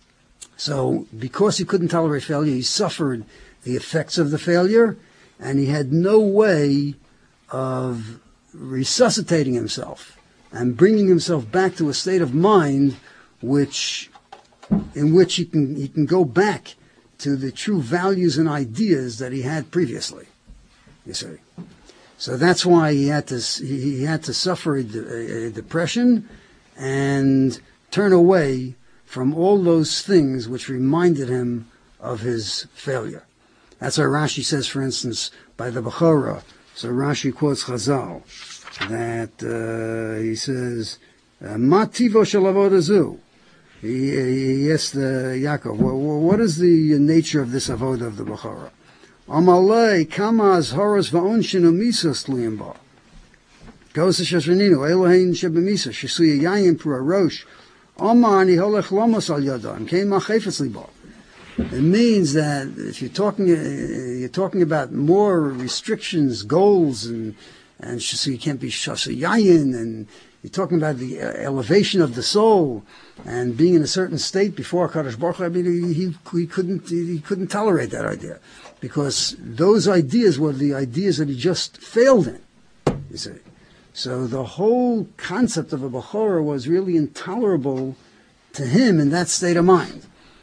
So, because he couldn't tolerate failure, he suffered the effects of the failure, and he had no way of resuscitating himself and bringing himself back to a state of mind which, in which he can he can go back to the true values and ideas that he had previously. You see, so that's why he had to he had to suffer a, a depression and turn away from all those things which reminded him of his failure. That's why Rashi says, for instance, by the Bechorah. So Rashi quotes Chazal that uh, he says, "Ma tivo shel avoda zu." He, he asked uh, Yaakov, well, "What is the nature of this avoda of the Bechorah?" Amalei kama azharos va'onshin u'misas tliyim ba. Goes to Shashaninu, Elohein shebemisa, shesuya yayin pura rosh, Amar ani holech lomos al yadam, kein ma chayfetz liba. It means that if you're talking, uh, you're talking about more restrictions, goals, and and so you can't be shasayayin, and you're talking about the elevation of the soul and being in a certain state before Kadosh Baruch Hu. I mean, he, he couldn't he couldn't tolerate that idea, because those ideas were the ideas that he just failed in. You see, so the whole concept of a Bechorah was really intolerable to him in that state of mind.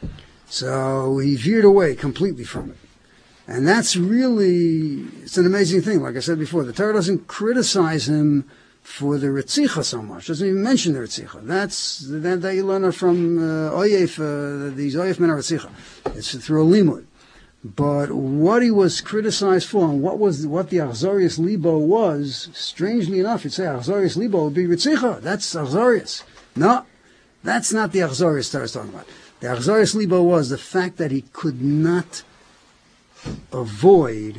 So he veered away completely from it. And that's really, it's an amazing thing. Like I said before, the Torah doesn't criticize him for the Ritzicha so much. Doesn't even mention the Ritzicha. That's, that, that you learn it from uh, Oyef, uh, these Oyef men are Ritzicha. It's through a limud. But what he was criticized for, and what was what the Achzorius Libo was, strangely enough, you'd say Achzorius Libo would be Ritzicha. That's Achzorius. No, that's not the Achzorius Torah is talking about. The Achzorius Libo was the fact that he could not avoid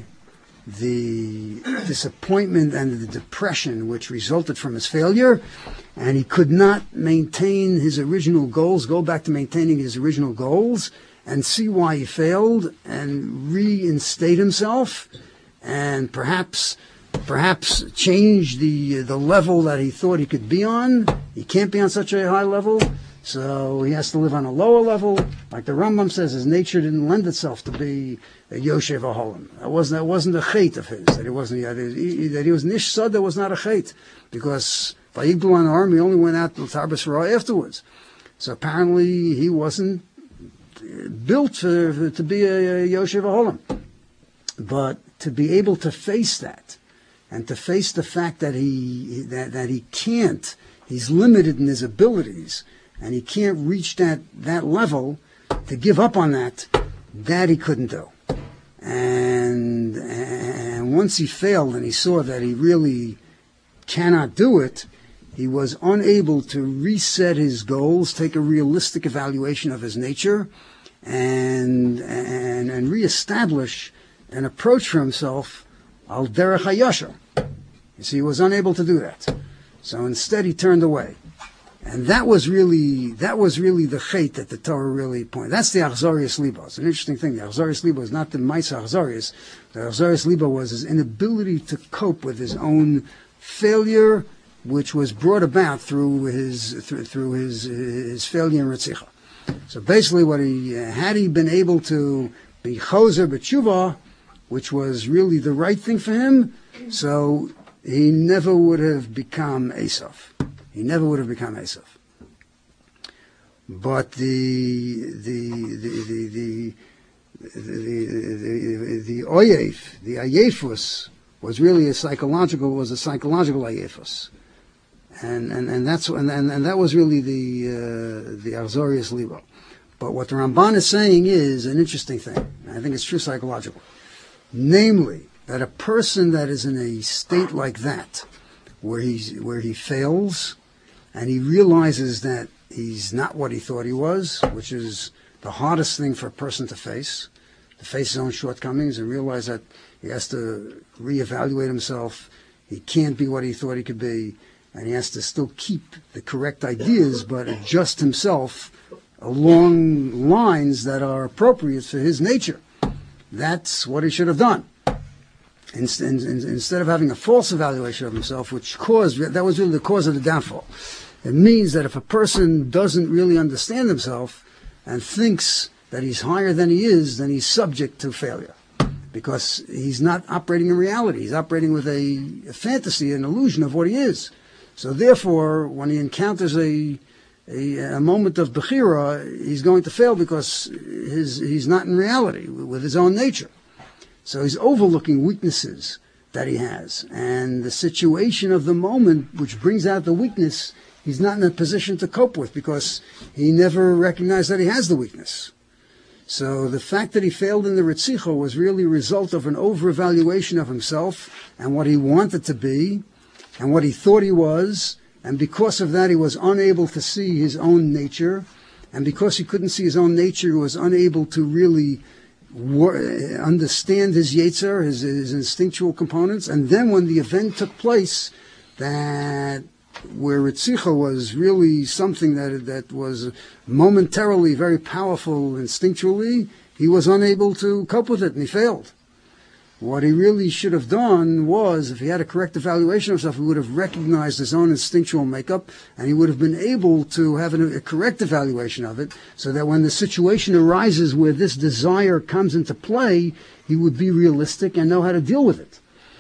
the disappointment and the depression which resulted from his failure, and he could not maintain his original goals, go back to maintaining his original goals, and see why he failed, and reinstate himself, and perhaps perhaps change the the level that he thought he could be on. He can't be on such a high level, so he has to live on a lower level. Like the Rambam says, his nature didn't lend itself to be a Yoshev Aholim. That wasn't, that wasn't a chait of his, that he wasn't, that he was Nish Sad, that was not a chait, because Vayigdal on the army only went out to Tarbas Ra afterwards. So apparently he wasn't built for, for, to be a, a Yoshev Aholim. But to be able to face that, and to face the fact that he that, that he can't, he's limited in his abilities, and he can't reach that, that level, to give up on that, that he couldn't do. And, and once he failed and he saw that he really cannot do it, he was unable to reset his goals, take a realistic evaluation of his nature, and and, and reestablish an approach for himself, al derech hayashar. You see, he was unable to do that. So instead he turned away. And that was really, that was really the chait that the Torah really pointed. That's the Achzarius Libo. It's an interesting thing. The Achzarius Libo is not the Maisa Achzarius. The Achzarius Libo was his inability to cope with his own failure, which was brought about through his, through, through his, his failure in Ritzicha. So basically what he, had he been able to be Choser B'tshuva, which was really the right thing for him, so he never would have become Esav. He never would have become Esav. But the the the the the the, the, the oyef, the ayefus, was really a psychological was a psychological ayefus, and and and that's and and, and that was really the uh, the Achzarius Libo. But what the Ramban is saying is an interesting thing. I think it's true psychologically, namely that a person that is in a state like that, where he's where he fails, and he realizes that he's not what he thought he was, which is the hardest thing for a person to face, to face his own shortcomings and realize that he has to reevaluate himself. He can't be what he thought he could be, and he has to still keep the correct ideas, but adjust himself along lines that are appropriate for his nature. That's what he should have done. Instead, instead of having a false evaluation of himself, which caused, that was really the cause of the downfall. It means that if a person doesn't really understand himself and thinks that he's higher than he is, then he's subject to failure. Because he's not operating in reality. He's operating with a, a fantasy, an illusion of what he is. So therefore, when he encounters a, a, a moment of bechira, he's going to fail because his, he's not in reality with his own nature. So he's overlooking weaknesses that he has. And the situation of the moment, which brings out the weakness, he's not in a position to cope with because he never recognized that he has the weakness. So the fact that he failed in the Ritzicha was really a result of an over-evaluation of himself and what he wanted to be and what he thought he was. And because of that, he was unable to see his own nature. And because he couldn't see his own nature, he was unable to really understand his yetzer, his, his instinctual components. And then when the event took place, that where Ritzicha was really something that that was momentarily very powerful instinctually, he was unable to cope with it, and he failed. What he really should have done was, if he had a correct evaluation of himself, he would have recognized his own instinctual makeup, and he would have been able to have a, a correct evaluation of it, so that when the situation arises where this desire comes into play, he would be realistic and know how to deal with it.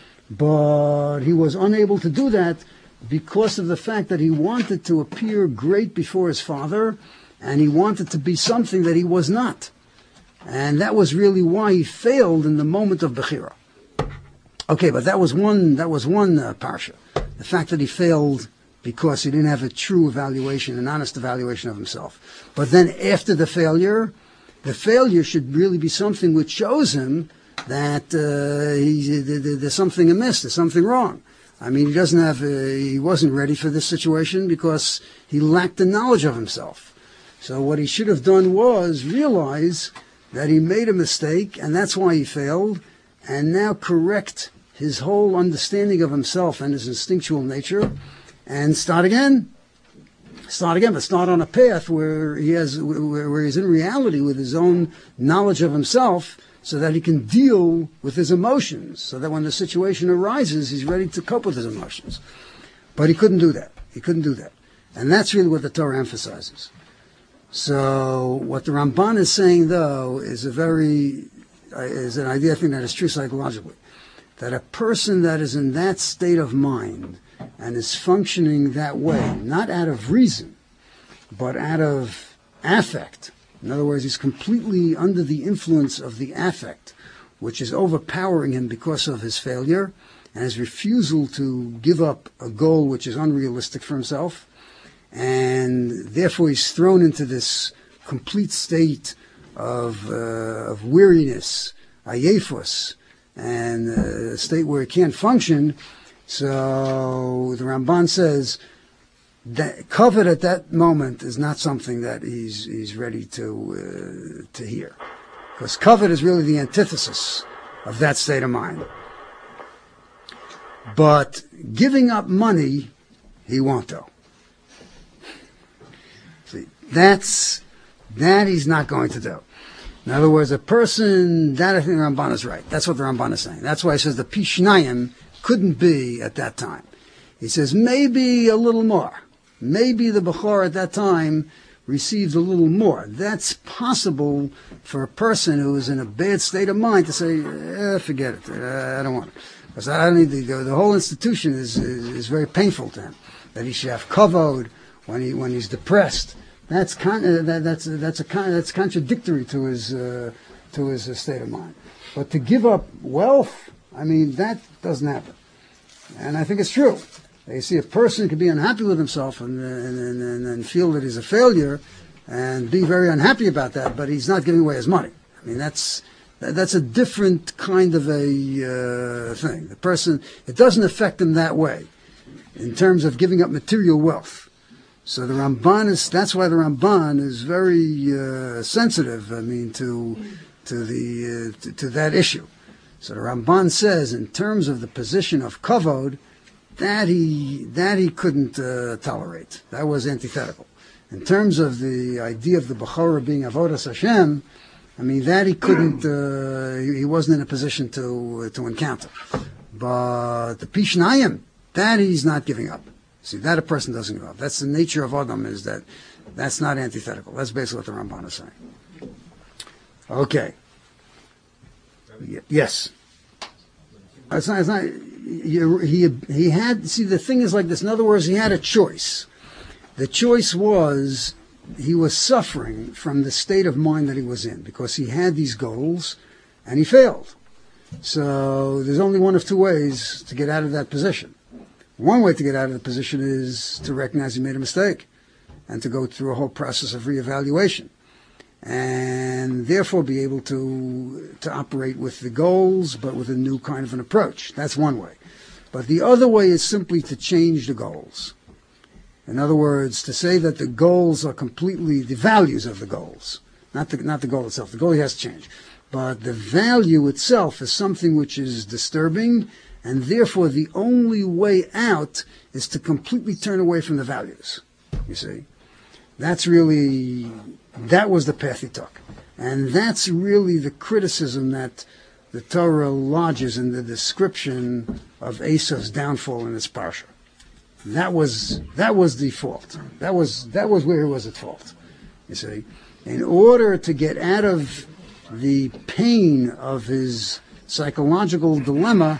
But he was unable to do that because of the fact that he wanted to appear great before his father, and he wanted to be something that he was not. And that was really why he failed in the moment of Bechira. Okay, but that was one, that was one uh, parsha. The fact that he failed because he didn't have a true evaluation, an honest evaluation of himself. But then after the failure, the failure should really be something which shows him that uh, he, there's something amiss, there's something wrong. I mean, he doesn't have, uh, he wasn't ready for this situation because he lacked the knowledge of himself. So what he should have done was realize that he made a mistake, and that's why he failed, and now correct his whole understanding of himself and his instinctual nature, and start again. Start again, but start on a path where he has, where, where he's in reality with his own knowledge of himself, so that he can deal with his emotions, so that when the situation arises, he's ready to cope with his emotions. But he couldn't do that. He couldn't do that. And that's really what the Torah emphasizes. So what the Ramban is saying, though, is a very, uh, is an idea I think that is true psychologically. That a person that is in that state of mind and is functioning that way, not out of reason, but out of affect. In other words, he's completely under the influence of the affect, which is overpowering him because of his failure and his refusal to give up a goal which is unrealistic for himself. And therefore he's thrown into this complete state of, uh, of weariness, ayefus, and uh, a state where he can't function. So the Ramban says that covet at that moment is not something that he's he's ready to uh, to hear, because covet is really the antithesis of that state of mind. But giving up money, he won't do. See, that's that he's not going to do. In other words, a person, that I think the Ramban is right. That's what the Ramban is saying. That's why he says the Pishnayim couldn't be at that time. He says maybe a little more. Maybe the Bechor at that time received a little more. That's possible for a person who is in a bad state of mind to say, eh, forget it, uh, I don't want it. Because I don't need the, the, the whole institution is, is is very painful to him. That he should have kavod when he when he's depressed. That's con- uh, that, that's that's a con- that's contradictory to his uh, to his uh, state of mind. But to give up wealth, I mean, that doesn't happen. And I think it's true. You see, a person can be unhappy with himself and, and, and, and feel that he's a failure and be very unhappy about that, but he's not giving away his money. I mean, that's that's a different kind of a uh, thing. The person, it doesn't affect him that way in terms of giving up material wealth. So the Ramban is, that's why the Ramban is very uh, sensitive, I mean, to to the uh, to, to that issue. So the Ramban says, in terms of the position of kavod, that he that he couldn't uh, tolerate. That was antithetical. In terms of the idea of the Bechorah being avodas Hashem, I mean that he couldn't. Uh, he, he wasn't in a position to uh, to encounter. But the Pishnayim, that he's not giving up. See, that a person doesn't give up. That's the nature of Adam. Is that that's not antithetical. That's basically what the Ramban is saying. Okay. Y- yes. It's not. It's not. He, he had, see, the thing is like this. In other words, he had a choice. The choice was he was suffering from the state of mind that he was in because he had these goals and he failed. So there's only one of two ways to get out of that position. One way to get out of the position is to recognize he made a mistake and to go through a whole process of reevaluation and therefore be able to to operate with the goals, but with a new kind of an approach. That's one way. But the other way is simply to change the goals. In other words, to say that the goals are completely the values of the goals, not the not the goal itself. The goal has to change, but the value itself is something which is disturbing, and therefore the only way out is to completely turn away from the values. You see, that's really. That was the path he took. And that's really the criticism that the Torah lodges in the description of Esau's downfall in this parsha. That was that was the fault. That was that was where he was at fault. You see, in order to get out of the pain of his psychological dilemma,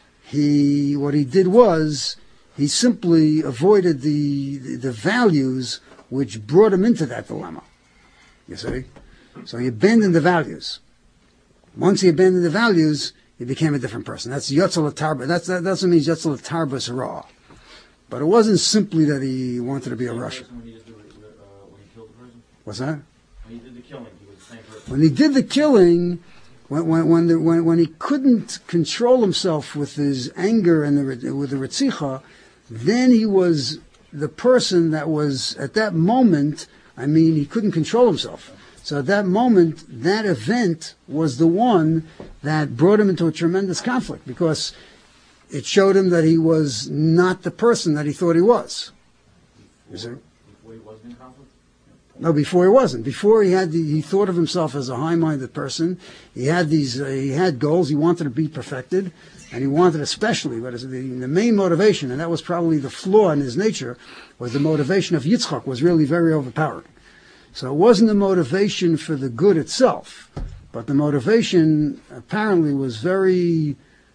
he what he did was he simply avoided the the, the values which brought him into that dilemma. You see? So he abandoned the values. Once he abandoned the values, he became a different person. That's Yotzel Tarba. That's, that doesn't mean Yotzel Tarbas Ra. But it wasn't simply that he wanted to be a Russian. When he, just did, uh, when he killed the person? What's that? When he did the killing, he was the same person. When he did the killing, when when when, the, when, when he couldn't control himself with his anger and the, with the Ritzicha, then he was the person that was, at that moment, I mean, he couldn't control himself. So at that moment, that event was the one that brought him into a tremendous conflict because it showed him that he was not the person that he thought he was. You see? Before he wasn't in conflict? No, before he wasn't. Before he had, the, he thought of himself as a high-minded person. He had these, uh, he had goals. He wanted to be perfected, and he wanted, especially, but the, the main motivation, and that was probably the flaw in his nature, was the motivation of Yitzchak was really very overpowering. So it wasn't the motivation for the good itself, but the motivation apparently was very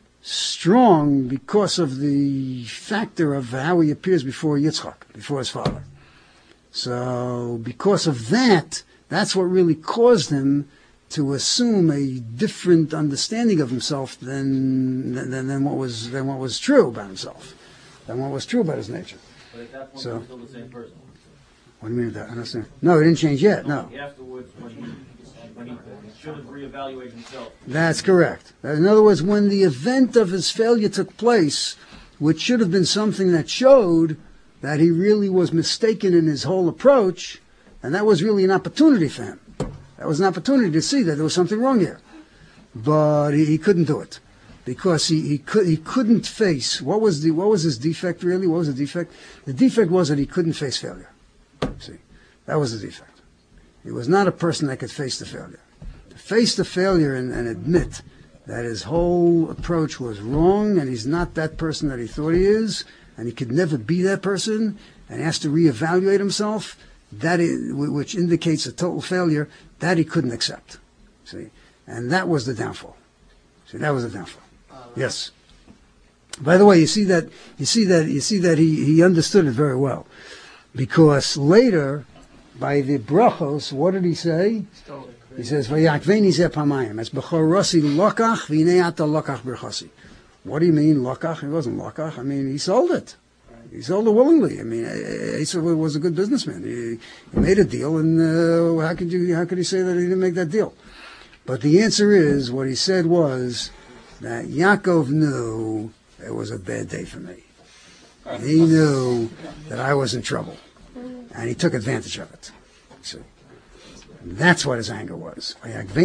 strong because of the factor of how he appears before Yitzchak, before his father. So because of that, that's what really caused him to assume a different understanding of himself than than, than what was than what was true about himself, than what was true about his nature. But at that point, So- he was still the same person. What do you mean by that? I don't understand. No, he didn't change yet. No, Afterwards, when he, when he should have reevaluated himself. that's correct. In other words, when the event of his failure took place, which should have been something that showed that he really was mistaken in his whole approach, and that was really an opportunity for him. That was an opportunity to see that there was something wrong here. But he, he couldn't do it. Because he, he could he couldn't face what was the what was his defect really? What was the defect? The defect was that he couldn't face failure. See, that was the defect. He was not a person that could face the failure. To face the failure and, and admit that his whole approach was wrong and he's not that person that he thought he is, and he could never be that person, and he has to reevaluate himself, that is, which indicates a total failure, that he couldn't accept. See, and that was the downfall. See, that was the downfall. Yes. By the way, you see that you see that you see that he, he understood it very well, because later, by the brachos, what did he say? He says, "Vayakveni ze pamayim." It's b'chorosi lokach v'nei ata lokach b'chasi. What do you mean lokach? It wasn't lokach. I mean, he sold it. He sold it willingly. I mean, Esau was a good businessman. He, he made a deal, and uh, how could you? How could he say that he didn't make that deal? But the answer is, what he said was that Yaakov knew it was a bad day for me. He knew that I was in trouble, and he took advantage of it. See, that's what his anger was.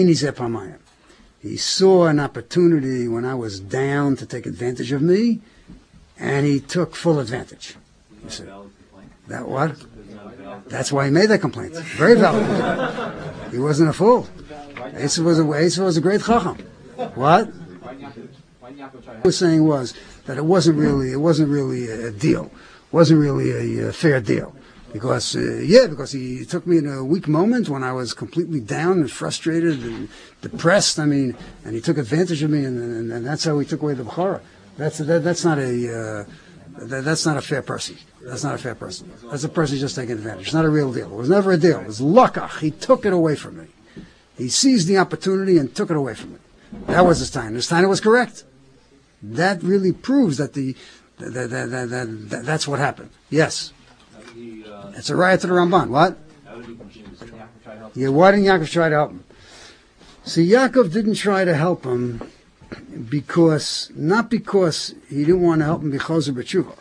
He saw an opportunity when I was down to take advantage of me, and he took full advantage. You see, that what? That's why he made that complaint. Very valid complaint. He wasn't a fool. Esau was a, Esau was a great chacham. What? What I was saying was that it wasn't really, it wasn't really a deal. It wasn't really a, a fair deal. Because, uh, yeah, because he took me in a weak moment when I was completely down and frustrated and depressed. I mean, and he took advantage of me, and, and, and that's how he took away the Bechorah. That's that, that's not a uh, that, that's not a fair person. That's not a fair person. That's a person just taking advantage. It's not a real deal. It was never a deal. It was lakach. He took it away from me. He seized the opportunity and took it away from me. That was his time. His time was correct. That really proves that the that, that, that, that, that that's what happened. Yes. He, uh, It's a riot to the Ramban. What? how did he confuse him? Yeah, why didn't Yaakov try to help him? See, Yaakov didn't try to help him because, not because he didn't want to help him because of B'tshuva.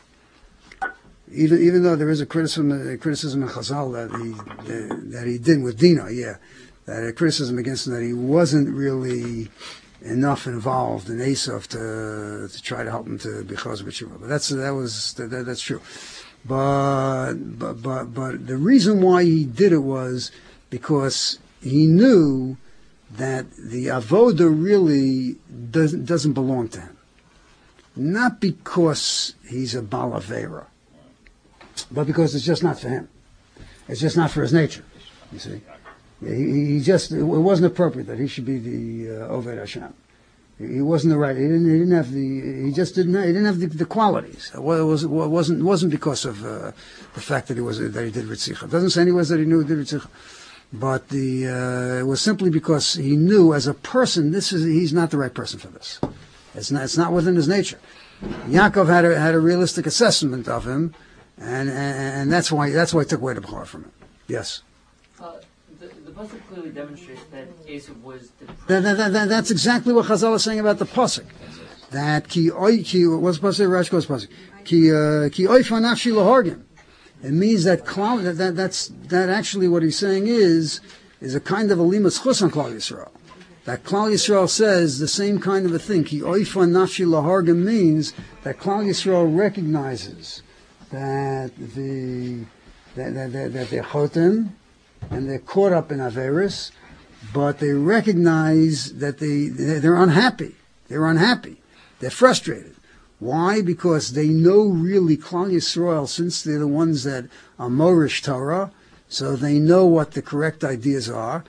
Even even though there is a criticism, a criticism in Chazal that he that, that he did with Dina, yeah, that a criticism against him that he wasn't really enough involved in Esau to to try to help him to be chaz b'tshuva. But that's that was that, that, that's true. But but but but the reason why he did it was because he knew that the avoda really doesn't doesn't belong to him. Not because he's a balavera, but because it's just not for him. It's just not for his nature. You see. Yeah, he, he just, it wasn't appropriate that he should be the uh, Oved Hashem. He, he wasn't the right, he didn't, he didn't have the, he just didn't, he didn't have the, the qualities. It was, it wasn't, wasn't because of uh, the fact that he was, that he did Ritzicha. It doesn't say anywhere that he knew he did Ritzicha. But the, uh, it was simply because he knew as a person, this is, he's not the right person for this. It's not, it's not within his nature. Yaakov had a, had a realistic assessment of him, and, and, and that's why, that's why he took away the Bechorah from him. Yes. Uh, the, the pasuk clearly demonstrates that Esau was depressed. That, that, that, that's exactly what Chazal is saying about the pasuk. That ki oy ki what's the pasuk? Rashi goes pasuk ki uh, ki oy fanafshi lahargim. It means that, Klal, that that that's that actually what he's saying is is a kind of a limas chus on Klal Yisrael. That Klal Yisrael says the same kind of a thing. Ki oy fanafshi lahargim means that Klal Yisrael recognizes that the that that, that, that they're chotem, and they're caught up in Averis, but they recognize that they, they're unhappy. They're unhappy. They're frustrated. Why? Because they know really Klal Yisrael, since they're the ones that are Morish Torah, so they know what the correct ideas are,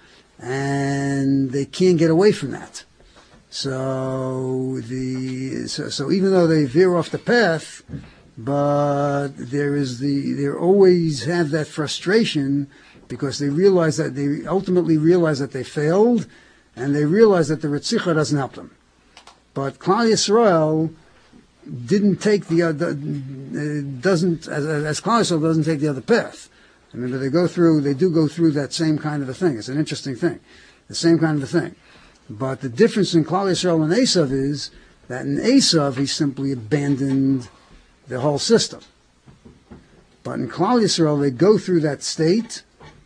and they can't get away from that. So the so, so even though they veer off the path, but there is the they always have that frustration, because they realize that they ultimately realize that they failed, and they realize that the Ritzicha doesn't help them. But Klal Yisrael didn't take the other, uh, doesn't, as, as Klal Yisrael doesn't take the other path. Remember, they go through, they do go through that same kind of a thing. It's an interesting thing. The same kind of a thing. But the difference in Klal Yisrael and Esav is that in Esav, he simply abandoned the whole system. But in Klal Yisrael, they go through that state,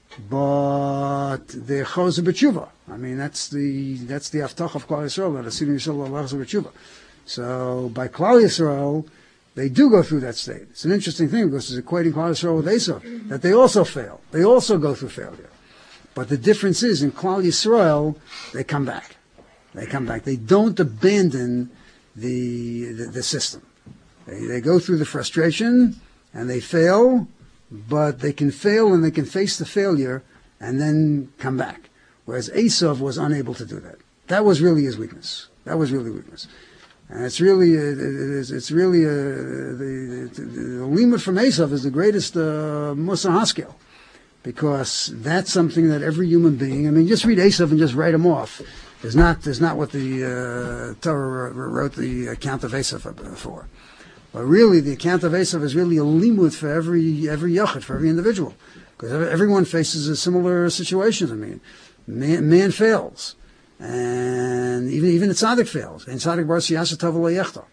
but they're Chozer B'tshuva. I mean, that's the that's the Haftach of Klal Yisrael, that Asidim Yisrael Chozer B'tshuva. So by Klal Yisrael, they do go through that state. It's an interesting thing because it's equating Klal Yisrael with Esav, that they also fail. They also go through failure. But the difference is, in Klal Yisrael, they come back. They come back. They don't abandon the the, the system. They, they go through the frustration, and they fail, but they can fail and they can face the failure and then come back. Whereas Esav was unable to do that. That was really his weakness. That was really weakness. And it's really, uh, it's, it's really, uh, the, the, the limud from Esav is the greatest uh, Musar Haskel. Because that's something that every human being, I mean, just read Esav and just write him off. Is not, is not what the uh, Torah wrote the account of Esav for. But really, the account of Esav is really a limud for every every yachid, for every individual. Because everyone faces a similar situation. I mean, man, man fails. And even even the tzaddik fails. And tzaddik bar siyasa tov lo yechta.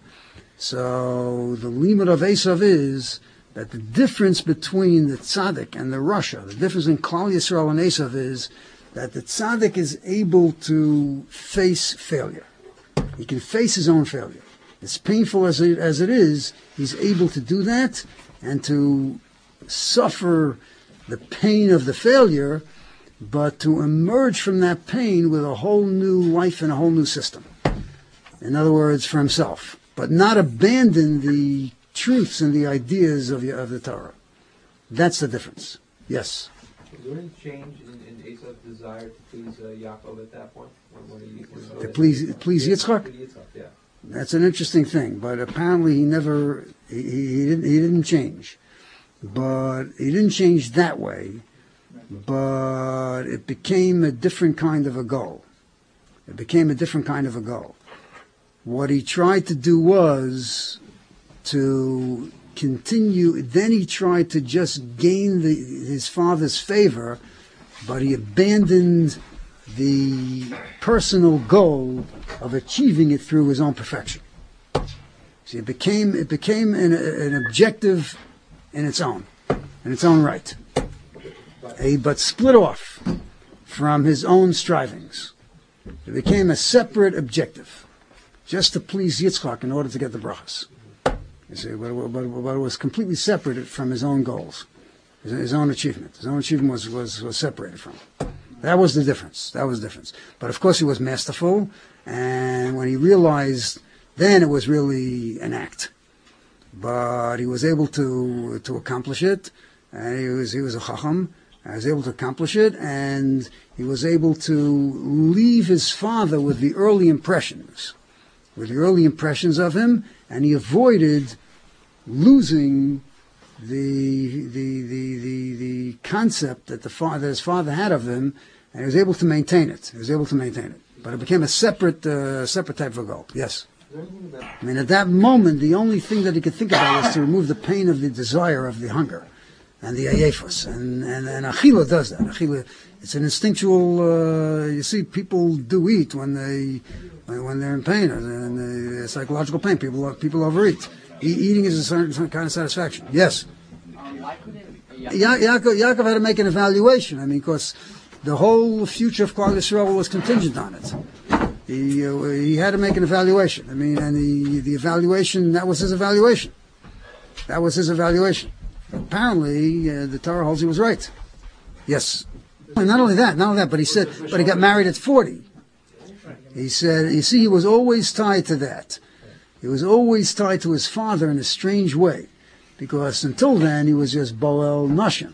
So the limud of Esav is that the difference between the tzaddik and the rasha, the difference in Klal Yisrael and Esav is that the tzaddik is able to face failure. He can face his own failure. As painful as it, as it is, he's able to do that and to suffer the pain of the failure, but to emerge from that pain with a whole new life and a whole new system. In other words, for himself. But not abandon the truths and the ideas of the, of the Torah. That's the difference. Yes? Was there any change in, in Esav's desire to please uh, Yaakov at that point? When, when he, when To please, please Yitzchak? Yitzchak, yeah. That's an interesting thing, but apparently he never, he, he didn't, he didn't change. But he didn't change that way, but it became a different kind of a goal. It became a different kind of a goal. What he tried to do was to continue, then he tried to just gain the, his father's favor, but he abandoned the personal goal of achieving it through his own perfection. See, it became it became an, an objective in its own, in its own right. A, but split off from his own strivings. It became a separate objective, just to please Yitzchak in order to get the brachas. You see, but, but, but it was completely separated from his own goals, his, his own achievement. His own achievement was, was, was separated from it. That was the difference. That was the difference. But of course he was masterful, and when he realized, then it was really an act. But he was able to to accomplish it, and he was he was a chacham. He was able to accomplish it, and he was able to leave his father with the early impressions, with the early impressions of him, and he avoided losing the the the the, the concept that the father his father had of him, and he was able to maintain it. He was able to maintain it, but it became a separate uh, separate type of goal. Yes. I mean, at that moment, the only thing that he could think about was to remove the pain of the desire, of the hunger, and the ayefus. And, and, and Achila does that. Achila, it's an instinctual, uh, you see, people do eat when, they, when they're in pain, and uh, psychological pain. People people overeat. E- eating is a certain kind of satisfaction. Yes? Um, why couldn't Ya- Yaakov, Yaakov had to make an evaluation. I mean, because the whole future of Klal Yisrael was contingent on it. He, uh, he had to make an evaluation. I mean, and the, the evaluation, that was his evaluation. That was his evaluation. Apparently, uh, the Torah holds he was right. Yes. And not only that, not only that, but he said, but he got married at forty. He said, you see, he was always tied to that. He was always tied to his father in a strange way. Because until then, he was just Boel Nashim.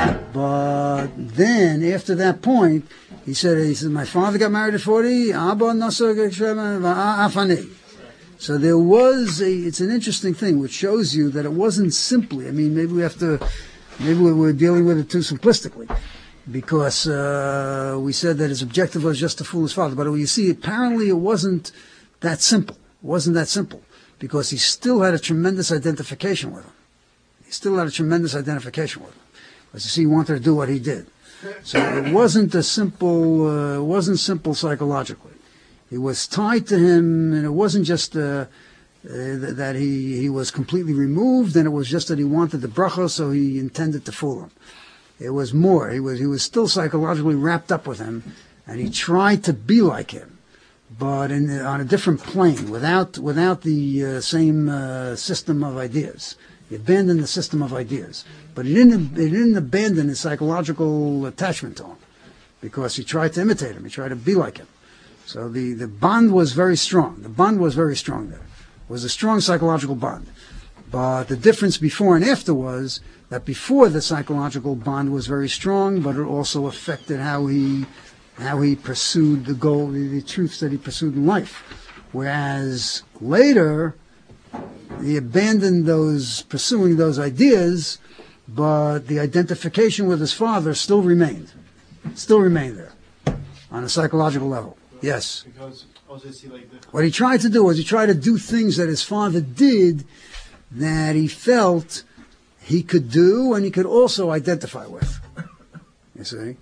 But then, after that point, he said, he said, my father got married at forty, Abba Nasser Afani. So there was a, it's an interesting thing, which shows you that it wasn't simply, I mean, maybe we have to, maybe we're dealing with it too simplistically. because uh, we said that his objective was just to fool his father. But you see, apparently it wasn't that simple. It wasn't that simple, because he still had a tremendous identification with him. He still had a tremendous identification with him. Because you see, he wanted to do what he did. So it wasn't a simple, uh, it wasn't simple psychologically. He was tied to him, and it wasn't just uh, uh, that he, he was completely removed, and it was just that he wanted the bracha, so he intended to fool him. It was more. He was he was still psychologically wrapped up with him, and he tried to be like him, but in, on a different plane, without without the uh, same uh, system of ideas. He abandoned the system of ideas, but he didn't he didn't abandon his psychological attachment to him, because he tried to imitate him. He tried to be like him. So the, the bond was very strong. The bond was very strong there. It was a strong psychological bond. But the difference before and after was that before the psychological bond was very strong, but it also affected how he how he pursued the goal, the, the truths that he pursued in life. Whereas later, he abandoned those, pursuing those ideas, but the identification with his father still remained. Still remained there on a psychological level. Yes. Because also see like the What he tried to do was he tried to do things that his father did that he felt he could do and he could also identify with. You see?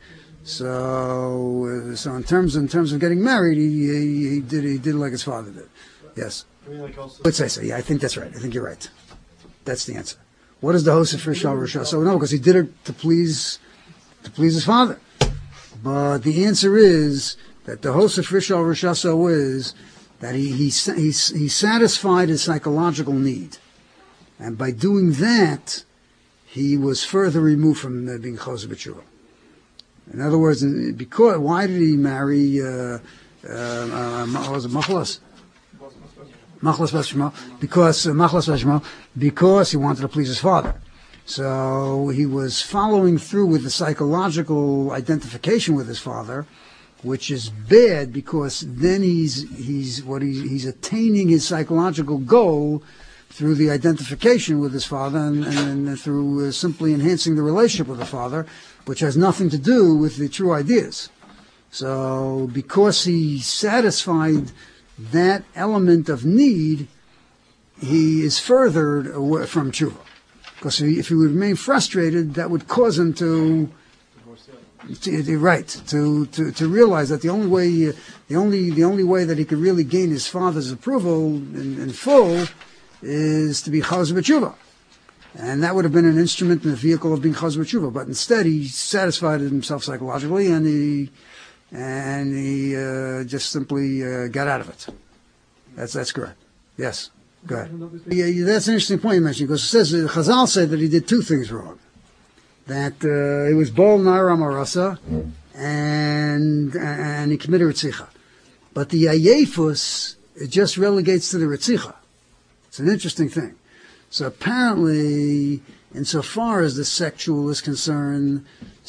So, uh, so in terms in terms of getting married, he, he, he did he did like his father did. Yes. I mean like also Let's say so. Yeah, I think that's right. I think you're right. That's the answer. What is the host of Rishal Rishal? So no, because he did it to please to please his father. But the answer is that the host of Rishal Rishal is that he he he he satisfied his psychological need, and by doing that, he was further removed from uh, being Choseh B'tshuva. In other words, because why did he marry? Uh, uh, uh, was it Machlas? Machlas Bashma, because uh, Machlas Bashma, because he wanted to please his father. So he was following through with the psychological identification with his father, which is bad because then he's he's what he, he's attaining his psychological goal through the identification with his father and, and, and through uh, simply enhancing the relationship with the father, which has nothing to do with the true ideas. So because he satisfied that element of need, he is furthered away from tshuva. Because if he, if he would remain frustrated, that would cause him to, to, to right, to, to, to realize that the only way, uh, the only the only way that he could really gain his father's approval in, in full is to be Choseh B'tshuva. And that would have been an instrument and a vehicle of being Choseh B'tshuva. But instead, he satisfied himself psychologically, and he and he uh, just simply uh, got out of it. That's that's correct. Yes. Go ahead. Yeah, that's an interesting point you mentioned, because it says, uh, Chazal said that he did two things wrong. That uh, he was Bol Naira Marasa, and and he committed Ritzicha. But the Ayefus, it just relegates to the Ritzicha. It's an interesting thing. So apparently, insofar as the sexual is concerned,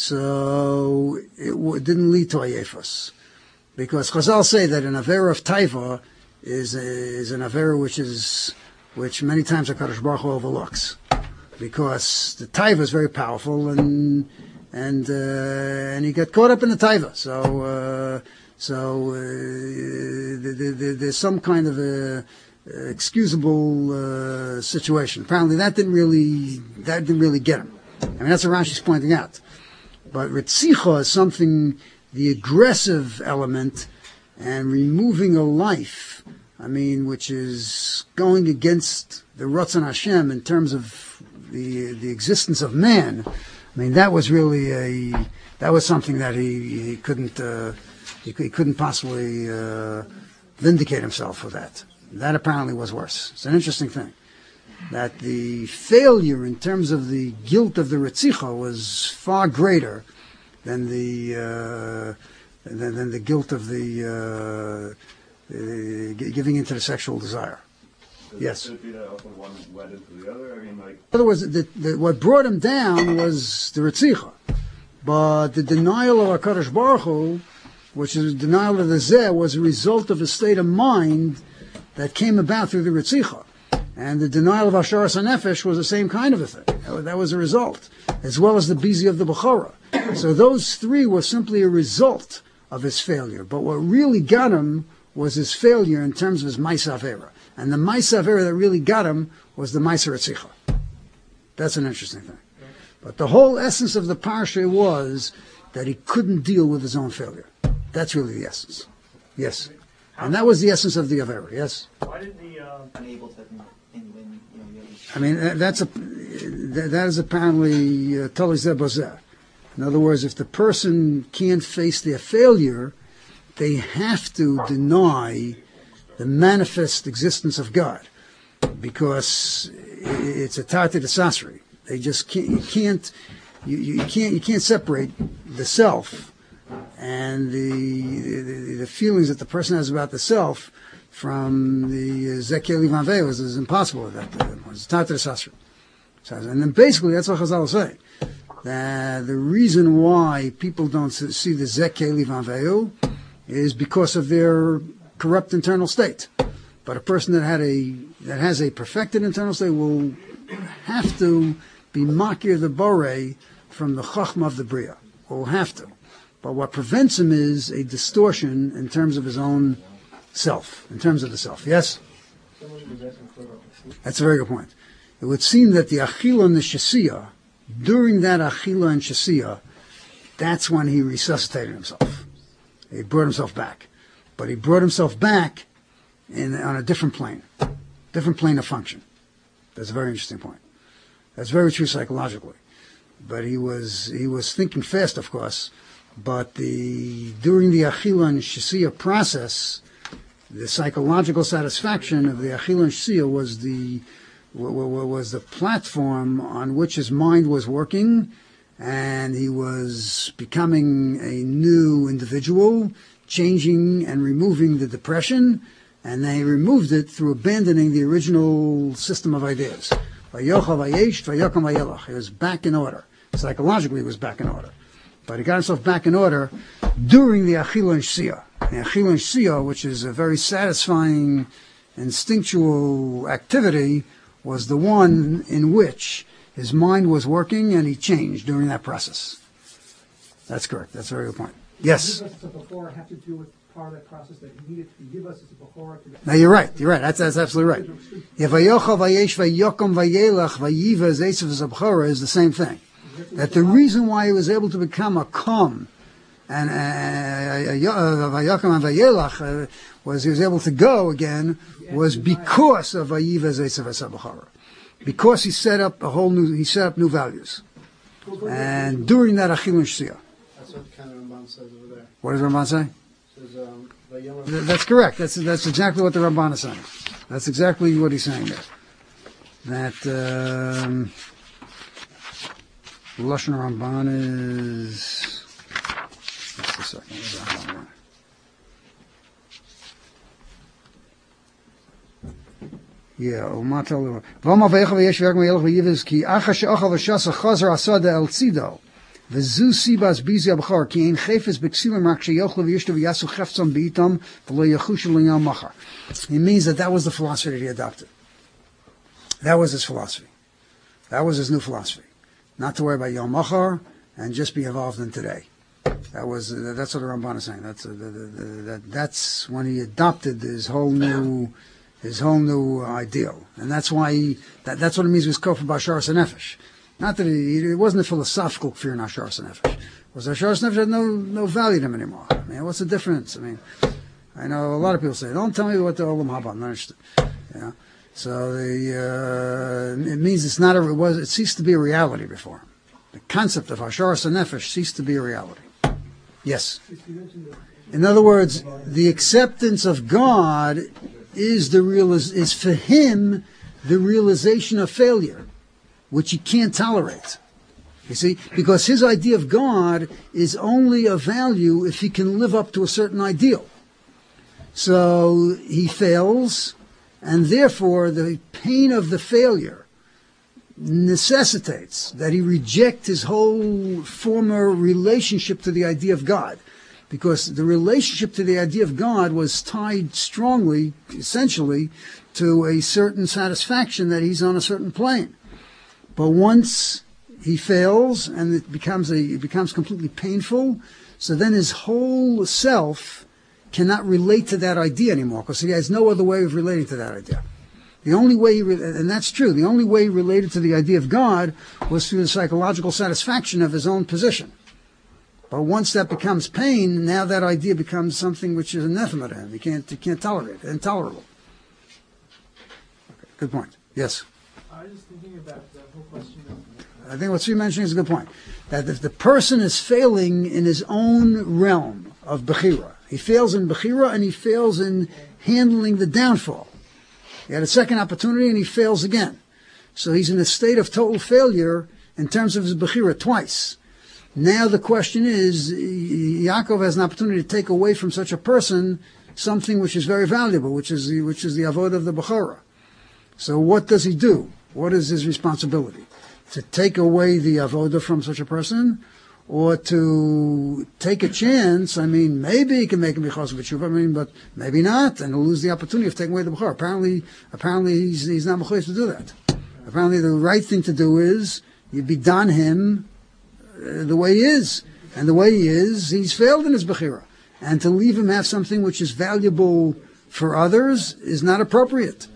so it w- didn't lead to Ayefus. Because Chazal say that an Avera of Taiva is is an Avera which is which many times HaKadosh Baruch Hu overlooks, because the Taiva is very powerful, and and uh, and you get caught up in the Taiva. So uh, so uh, the, the, the, there's some kind of a excusable uh, situation. Apparently, that didn't really that didn't really get him. I mean, that's what Rashi's pointing out. But Ritzicha is something, the aggressive element, and removing a life, I mean, which is going against the Ratzon Hashem in terms of the the existence of man. I mean, that was really a that was something that he he couldn't uh, he, he couldn't possibly uh, vindicate himself for that. That apparently was worse. It's an interesting thing that the failure in terms of the guilt of the Ritzicha was far greater than the uh, than, than the guilt of the uh, uh, giving into the sexual desire. Does Yes. it be that also one led into the other? I mean, like, In other words, the, the, what brought him down was the Ritzicha, but the denial of HaKadosh Baruch Hu, which is denial of the Zeh, was a result of a state of mind that came about through the Ritzicha. And the denial of Asharas HaNefesh was the same kind of a thing. That was a result, as well as the Bizi of the Bechorah. So those three were simply a result of his failure. But what really got him was his failure in terms of his Maisa Avera. And the Maisa Avera that really got him was the Maisa Retzicha. That's an interesting thing. But the whole essence of the parsha was that he couldn't deal with his own failure. That's really the essence. Yes. And that was the essence of the Avera, yes? Why did the, uh, Unable to, in, when, you know, you have I mean, that- that's a, that that is apparently uh, totally zeh bozeh. In other words, if the person can't face their failure, they have to deny the manifest existence of God, because it's a tarte de sasri. They just can't. You can't. You, you can't. You can't separate the self and the, the the feelings that the person has about the self from the zekel ivan ve'os. Is impossible at that point. It's tarte de sasri. And then basically, that's what Chazal say. That the reason why people don't see the zekel ivan ve'o is because of their corrupt internal state. But a person that had a that has a perfected internal state will have to be makir the borei from the chachma of the bria. Will have to. But what prevents him is a distortion in terms of his own self, in terms of the self. Yes? That's a very good point. It would seem that the achila and the shasiya, during that achila and shasiya, that's when he resuscitated himself. He brought himself back. But he brought himself back in, on a different plane, different plane of function. That's a very interesting point. That's very true psychologically. But he was he was thinking fast, of course. But the during the achila and shasiya process, the psychological satisfaction of the achila and shasiya was the was the platform on which his mind was working, and he was becoming a new individual, changing and removing the depression, and they removed it through abandoning the original system of ideas. Vayocha vayesh, vayokam vayelach. He was back in order. Psychologically, he was back in order. But he got himself back in order during the Achila and Shia. The Achila and Shia, which is a very satisfying, instinctual activity, was the one in which his mind was working and he changed during that process. That's correct. That's a very good point. Yes? Give us as a Bechorah have to do with part of that process that he needed to give us as a Bechorah. Now you're right. You're right. That's, that's absolutely right. Yeah, Vayocha vayesh vayokom vayelach vayiva zeitzav as a Bechorah is the same thing. That the reason why he was able to become a calm and vayokom and vayelach was he was able to go again was because of vayiva zeitzav as a Bechorah. Because he set up a whole new, he set up new values. And during that Achil and Shia. That's what kind of Ramban says over there. What does Ramban say? It says, um, Vayelach- Th- That's correct. That's that's exactly what the Ramban is saying. That's exactly what he's saying there. That um, Lashon Ramban is. Just a second. Where's the Ramban? Yeah, Umatel. V'ama v'echa v'yesh v'yagam v'yelach v'yiviz ki acha she'achal v'shasa chazer asada el tzido v'zu sibas bizi abchar ki ein chefes b'ksilim rak she'yochlu v'yishtu v'yasu cheftzam b'itam v'lo yachushu l'yam machar. It means that that was the philosophy that he adopted. That was his philosophy. That was his new philosophy. Not to worry about Yom Machar and just be involved in today. That was uh, that's what the Ramban is saying. That's uh, the, the, the, that, that's when he adopted his whole new his whole new ideal, and that's why he, that, that's what it means with Kofa Basharas Nefesh. Not that he, it wasn't a philosophical fear in Asharas Nefesh. It was Asharas Nefesh had no no value to him anymore. I mean, what's the difference? I mean, I know a lot of people say, "Don't tell me what the Olam Haba." I'm not interested. Yeah. So the, uh, it means it's not a, it was, it ceased to be a reality before him. The concept of Asharas Nefesh ceased to be a reality. Yes. In other words, the acceptance of God is the real, is for him the realization of failure, which he can't tolerate. You see? Because his idea of God is only of value if he can live up to a certain ideal. So he fails, and therefore the pain of the failure necessitates that he reject his whole former relationship to the idea of God. because the relationship to the idea of God was tied strongly, essentially, to a certain satisfaction that he's on a certain plane. But once he fails and it becomes a it becomes completely painful, so then his whole self cannot relate to that idea anymore, because he has no other way of relating to that idea. The only way, he re- and that's true, the only way he related to the idea of God was through the psychological satisfaction of his own position. But once that becomes pain, now that idea becomes something which is anathema to him. He can't, he can't tolerate it, intolerable. Okay, good point. Yes? I was just thinking about the whole question of... I think what you're mentioning is a good point. That if the person is failing in his own realm of Bechira, he fails in Bechira and he fails in handling the downfall. He had a second opportunity and he fails again. So he's in a state of total failure in terms of his Bechira twice. Now the question is, Yaakov has an opportunity to take away from such a person something which is very valuable, which is the, which is the avodah of the Bechira. So what does he do? What is his responsibility? To take away the avodah from such a person, or to take a chance? I mean, maybe he can make him Choshev B'tshuva, I mean, but maybe not, and he'll lose the opportunity of taking away the Bechor. Apparently, apparently he's, he's not mechuyev to do that. Apparently the right thing to do is, you bedan him uh, the way he is. And the way he is, he's failed in his Bechira. And to leave him have something which is valuable for others is not appropriate.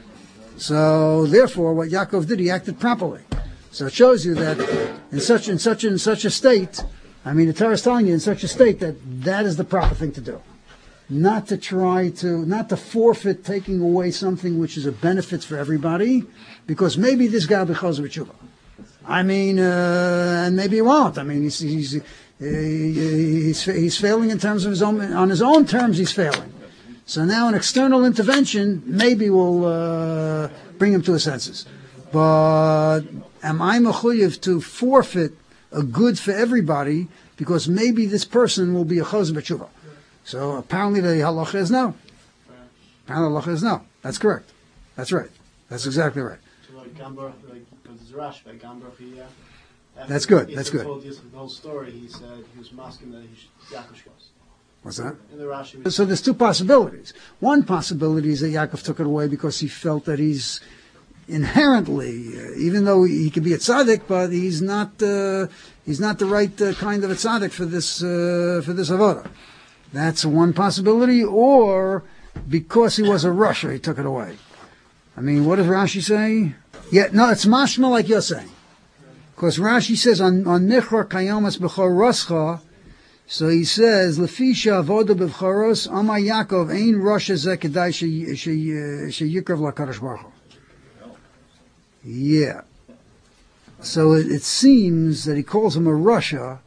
So, therefore, what Yaakov did, he acted properly. So it shows you that in such in such in such a state, I mean, the Torah is telling you in such a state that that is the proper thing to do, not to try to not to forfeit taking away something which is a benefit for everybody, because maybe this guy will be Choshev B'tshuva. I mean, uh, and maybe he won't. I mean, he's he's he's he's failing in terms of his own on his own terms. He's failing. So now an external intervention maybe will uh, bring him to his senses. But am I mechuyev to forfeit a good for everybody because maybe this person will be a Choshev B'tshuva? So apparently the halacha is no. Apparently the halacha is no. That's correct. That's right. That's exactly right. So like Gambar, like because Rash by Gambar, he, uh, after That's good, Yitzchak that's good. told Yitzchak the whole story. He said he was masking that he should Yaakov goes. What's that? In the Rashi, we- So there's two possibilities. One possibility is that Yaakov took it away because he felt that he's inherently, uh, even though he could be a tzaddik, but he's not uh, he's not the right uh, kind of a tzaddik for this uh, for this avodah. That's one possibility. Or because he was a Russia, he took it away. I mean, what does Rashi say? Yeah, no, it's mashma like you're saying. Because Rashi says on on Nichor Kayomas B'chor Roscha, so he says Lefisha Avoda B'choros Amar Yaakov Ein Rosh Zeh Kedai Sheyikrav LaKadosh Baruch Hu. Yeah. So it, it seems that he calls him a Russia.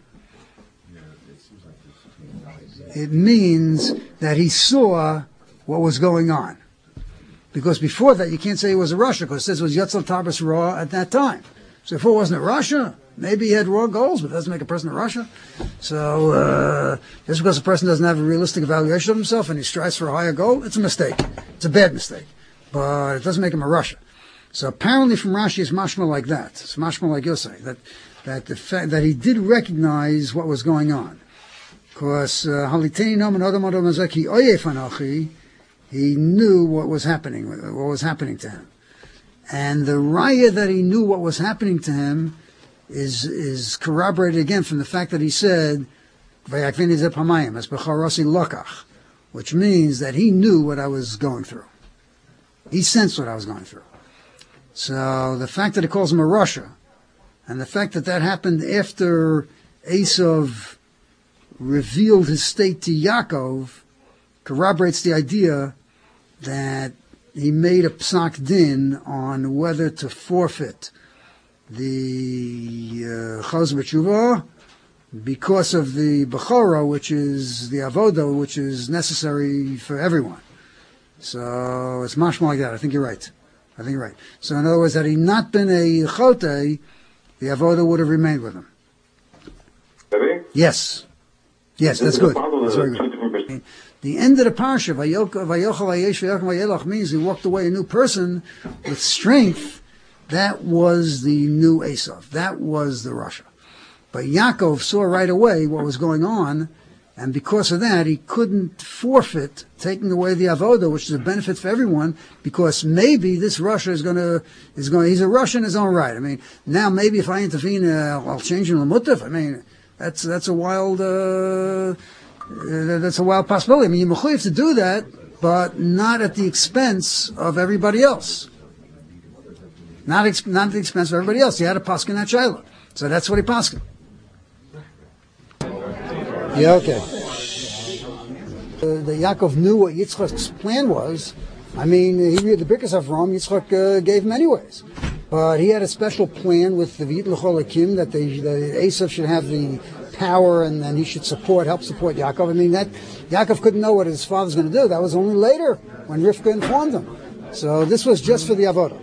It means that he saw what was going on. Because before that, you can't say he was a Russia, because it says it was Yotzel Tarbas Ra at that time. So if it wasn't a Russia, maybe he had raw goals, but it doesn't make a person a Russia. So uh, just because a person doesn't have a realistic evaluation of himself and he strives for a higher goal, it's a mistake. It's a bad mistake. But it doesn't make him a Russia. So apparently from Rashi it's mashma like that. It's mashma like you're saying, that, that the fact that he did recognize what was going on. Because Haliteni Nom and Adam Adam Azaki Oyefanachi, he knew what was happening, what was happening to him. And the raya that he knew what was happening to him is is corroborated again from the fact that he said, Vayakvini Zeh Pamayim, as B'charasi Lokach, which means that he knew what I was going through. He sensed what I was going through. So the fact that he calls him a Russia, and the fact that that happened after Esav revealed his state to Yaakov, corroborates the idea that he made a psak din on whether to forfeit the Choshev B'tshuva because of the Bechora, which is the Avodah, which is necessary for everyone. So it's mashma like that. I think you're right. I think you're right. So in other words, had he not been a Chotei, the Avodah would have remained with him. Yes. Yes, that's good. That's very good. The end of the parsha, Vayochel Vayesh Vayochel Vayelach, means he walked away a new person with strength. That was the new Esav. That was the Russia. But Yaakov saw right away what was going on, And because of that, he couldn't forfeit taking away the avoda, which is a benefit for everyone, because maybe this Russia is going to, is going, he's a Russian in his own right. I mean, now maybe if I intervene, uh, I'll change him to Mutaf. I mean, that's, that's a wild, uh, uh, that's a wild possibility. I mean, you're mechuyev to do that, but not at the expense of everybody else. Not, ex- not at the expense of everybody else. He had a paskin at Shaila. So that's what he paskin. Yeah, okay. Uh, the Yaakov knew what Yitzchak's plan was. I mean, he read the Birkas Avram, Yitzchak uh, gave him anyways. But he had a special plan with the V'yit L'chol Hakim that they, the Esav should have the power and, and he should support, help support Yaakov. I mean, that Yaakov couldn't know what his father's going to do. That was only later when Rivka informed him. So this was just for the Avodah.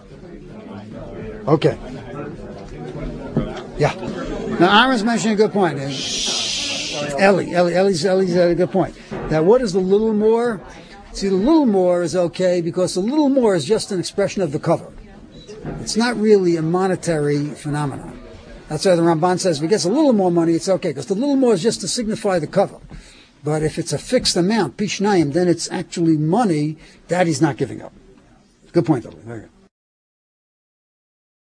Okay. Yeah. Now, Aaron's mentioning a good point. Ellie, Ellie, Ellie's, Ellie's at a good point. That what is the little more? See, the little more is okay because the little more is just an expression of the cover. It's not really a monetary phenomenon. That's why the Ramban says if he gets a little more money, it's okay because the little more is just to signify the cover. But if it's a fixed amount, pishnayim, then it's actually money that he's not giving up. Good point, though. Very good.